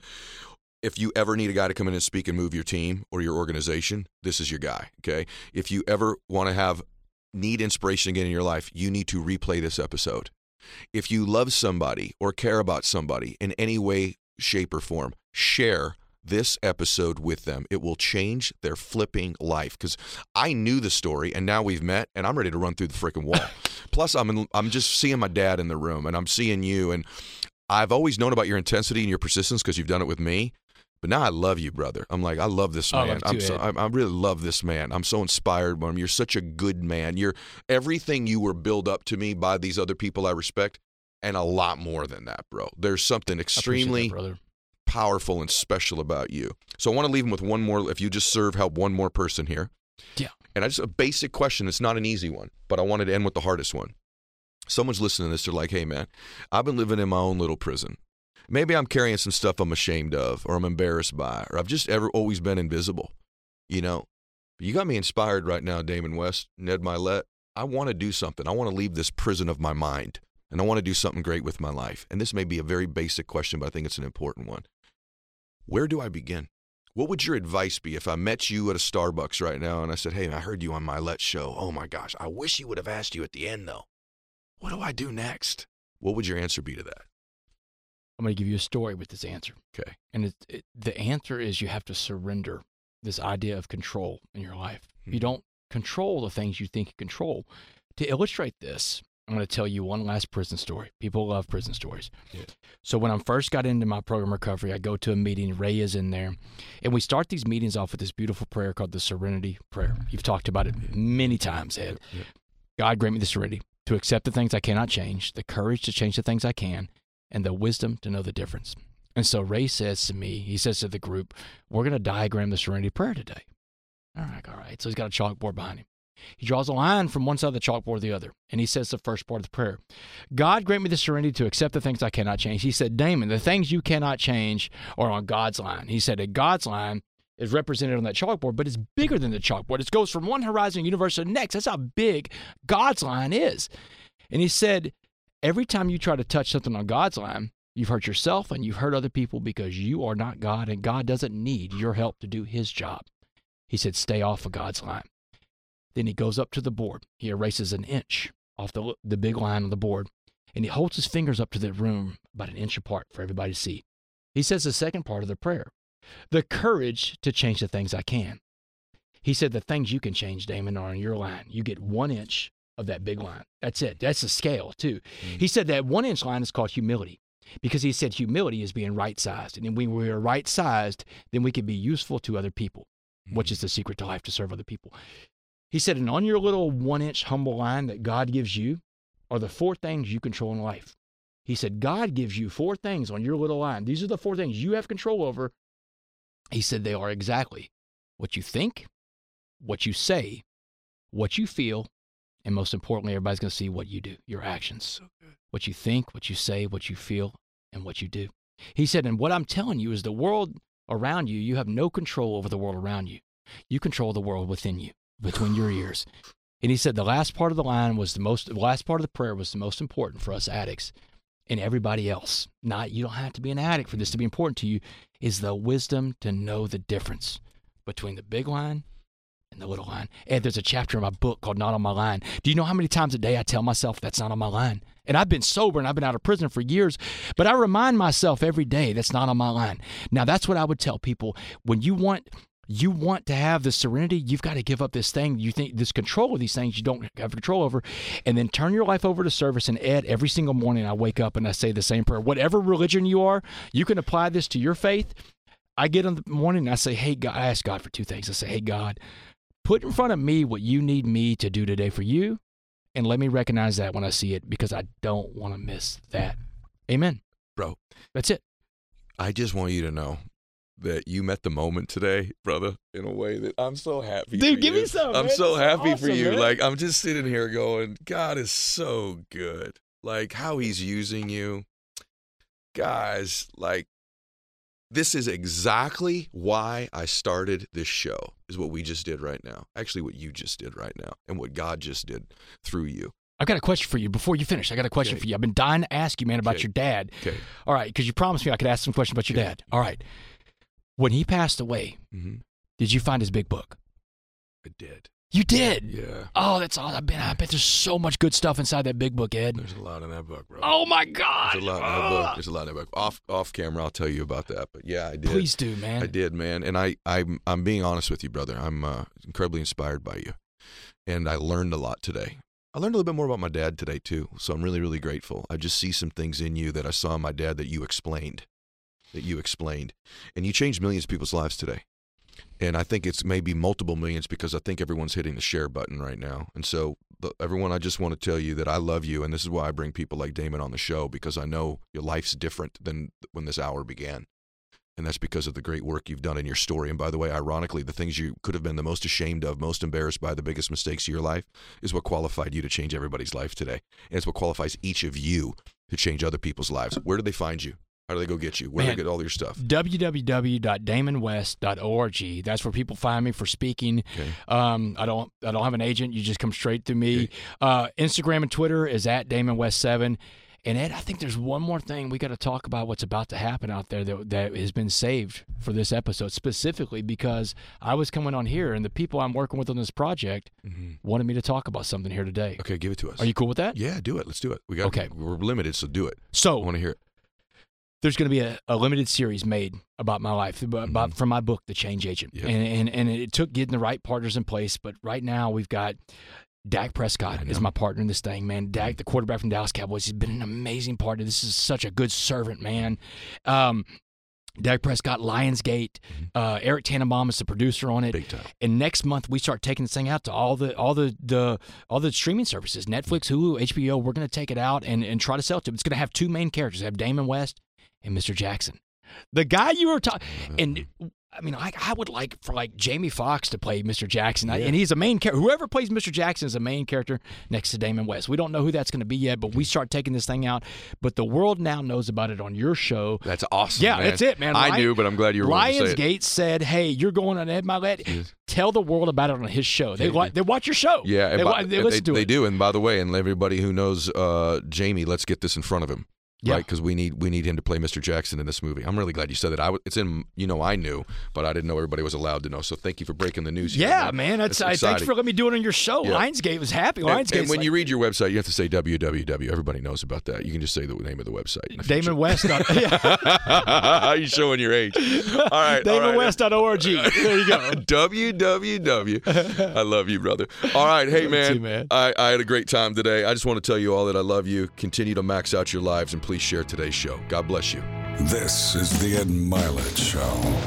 if you ever need a guy to come in and speak and move your team or your organization, this is your guy, okay? If you ever want to have need inspiration again in your life, you need to replay this episode. If you love somebody or care about somebody in any way, shape, or form, share this episode with them. It will change their flipping life, because I knew the story, and now we've met, and I'm ready to run through the freaking wall. Plus, I'm in, I'm just seeing my dad in the room, and I'm seeing you, and I've always known about your intensity and your persistence because you've done it with me. But now I love you, brother. I'm like, I love this I man. love you I'm too, so, Ed. I, I really love this man. I'm so inspired by him. You're such a good man. You're everything you were built up to me by these other people I respect, and a lot more than that, bro. There's something I appreciate extremely that, brother. powerful and special about you. So I want to leave him with one more. If you just serve, help one more person here. Yeah. And I just a basic question. It's not an easy one, but I wanted to end with the hardest one. Someone's listening to this. They're like, hey, man, I've been living in my own little prison. Maybe I'm carrying some stuff I'm ashamed of, or I'm embarrassed by, or I've just ever always been invisible, you know. But you got me inspired right now, Damon West, Ned Milet. I want to do something. I want to leave this prison of my mind, and I want to do something great with my life. And this may be a very basic question, but I think it's an important one. Where do I begin? What would your advice be if I met you at a Starbucks right now and I said, hey, I heard you on Milet's show. Oh, my gosh, I wish he would have asked you at the end, though. What do I do next? What would your answer be to that? I'm going to give you a story with this answer. Okay. And it, it, the answer is you have to surrender this idea of control in your life. Hmm. You don't control the things you think you control. To illustrate this, I'm going to tell you one last prison story. People love prison stories. Yeah. So when I first got into my program recovery, I go to a meeting. Ray is in there. And we start these meetings off with this beautiful prayer called the Serenity Prayer. You've talked about it many times, Ed. Yeah. God, grant me the serenity to accept the things I cannot change, the courage to change the things I can, and the wisdom to know the difference. And so Ray says to me, he says to the group, we're going to diagram the Serenity Prayer today. All right, all right. So he's got a chalkboard behind him. He draws a line from one side of the chalkboard to the other, and he says the first part of the prayer. God, grant me the serenity to accept the things I cannot change. He said, Damon, the things you cannot change are on God's line. He said, that God's line is represented on that chalkboard, but it's bigger than the chalkboard. It goes from one horizon of the universe to the next. That's how big God's line is. And he said, every time you try to touch something on God's line, you've hurt yourself and you've hurt other people because you are not God, and God doesn't need your help to do his job. He said, stay off of God's line. Then he goes up to the board. He erases an inch off the, the big line on the board, and he holds his fingers up to the room about an inch apart for everybody to see. He says the second part of the prayer, the courage to change the things I can. He said the things you can change, Damon, are on your line. You get one inch of that big line. That's it. That's the scale, too. Mm-hmm. He said that one inch line is called humility, because he said humility is being right-sized. And when we are right-sized, then we can be useful to other people, mm-hmm. which is the secret to life, to serve other people. He said, and on your little one-inch humble line that God gives you are the four things you control in life. He said, God gives you four things on your little line. These are the four things you have control over. He said they are exactly what you think, what you say, what you feel, and most importantly, everybody's going to see what you do, your actions. So good. What you think, what you say, what you feel, and what you do. He said, and what I'm telling you is the world around you, you have no control over the world around you. You control the world within you, between your ears. And he said the last part of the line was the most, the last part of the prayer was the most important for us addicts and everybody else. Not, you don't have to be an addict for this to be important to you, is the wisdom to know the difference between the big line and the little line. And there's a chapter in my book called Not on My Line. Do you know how many times a day I tell myself that's not on my line? And I've been sober and I've been out of prison for years, but I remind myself every day that's not on my line. Now, that's what I would tell people. When you want you want to have the serenity, you've got to give up this thing. You think this control of these things you don't have control over, and then turn your life over to service. And Ed, every single morning I wake up and I say the same prayer. Whatever religion you are, you can apply this to your faith. I get in the morning and I say, hey, God, I ask God for two things. I say, hey, God, put in front of me what you need me to do today for you, and let me recognize that when I see it, because I don't want to miss that. Amen. Bro. That's it. I just want you to know that you met the moment today, brother, in a way that I'm so happy Dude, for give you. me some, I'm man. so That's happy awesome, for you. man. Like, I'm just sitting here going, God is so good. Like, how he's using you. Guys, like, this is exactly why I started this show, is what we just did right now. Actually, what you just did right now, and what God just did through you. I've got a question for you before you finish. I got a question Okay. for you. I've been dying to ask you, man, about Okay. your dad. Okay. All right, because you promised me I could ask some questions about your Okay. dad. All right. When he passed away, Mm-hmm. did you find his big book? I did. You did? Yeah. Oh, that's all. I've been. I bet there's so much good stuff inside that big book, Ed. There's a lot in that book, bro. Oh my God! There's a lot in that book. There's a lot in that book. Off off camera, I'll tell you about that. But yeah, I did. Please do, man. I did, man. And I, I'm, I'm being honest with you, brother. I'm uh, incredibly inspired by you. And I learned a lot today. I learned a little bit more about my dad today, too. So I'm really, really grateful. I just see some things in you that I saw in my dad that you explained. That you explained. And you changed millions of people's lives today. And I think it's maybe multiple millions, because I think everyone's hitting the share button right now. And so, the, everyone, I just want to tell you that I love you. And this is why I bring people like Damon on the show, because I know your life's different than when this hour began. And that's because of the great work you've done in your story. And by the way, ironically, the things you could have been the most ashamed of, most embarrassed by, the biggest mistakes of your life, is what qualified you to change everybody's life today. And it's what qualifies each of you to change other people's lives. Where do they find you? How do they go get you? Where Man, do they get all your stuff? w w w dot damon west dot org. That's where people find me for speaking. Okay. Um, I don't I don't have an agent. You just come straight to me. Okay. Uh, Instagram and Twitter is at damon west seven. And Ed, I think there's one more thing we got to talk about, what's about to happen out there that, that has been saved for this episode, specifically because I was coming on here and the people I'm working with on this project Mm-hmm. wanted me to talk about something here today. Okay, give it to us. Are you cool with that? Yeah, do it. Let's do it. We got. Okay. We're limited, so do it. I So want to hear it. there's going to be a, a limited series made about my life, about, Mm-hmm. from my book, The Change Agent. Yep. And, and and it took getting the right partners in place, but right now we've got Dak Prescott I is know. my partner in this thing, man. Dak, the quarterback from Dallas Cowboys, he's been an amazing partner. This is such a good servant, man. Um, Dak Prescott, Lionsgate, uh, Eric Tannenbaum is the producer on it. Big time. And next month we start taking this thing out to all the all the, the all the streaming services, Netflix, Hulu, H B O. We're going to take it out and, and try to sell it to them. It's going to have two main characters. Have Damon West and Mister Jackson, the guy you were talking. And I mean, I, I would like for like Jamie Foxx to play Mister Jackson, I- Yeah. and he's a main character. Whoever plays Mister Jackson is a main character next to Damon West. We don't know who that's going to be yet, but we start taking this thing out. But the world now knows about it on your show. That's awesome. Yeah, man. that's it, man. I Lion- knew, but I'm glad you were willing to say it. Lionsgate said, "Hey, you're going on Ed Milet. Yes. Tell the world about it on his show. They Yeah. wa- they watch your show. Yeah, and they, by- wa- they and listen to they it. do. And by the way, and everybody who knows uh, Jamie, let's get this in front of him, Yeah. right? Because we need we need him to play Mister Jackson in this movie. I'm really glad you said that. I w- it's in you know I knew, but I didn't know everybody was allowed to know. So thank you for breaking the news. here, Yeah, man. That's, I, thanks exciting. for letting me do it on your show. Yeah. Lionsgate was happy. And, Lionsgate. and when you read your website, you have to say w w w. Everybody knows about that. You can just say the name of the website. in the future. Damon West. yeah. You're showing your age. All right. Damon West dot org. There you go. w w w. I love you, brother. All right. Hey, man. too, man. I, I had a great time today. I just want to tell you all that I love you. Continue to max out your lives, and please share today's show. God bless you. This is the Ed Milet Show.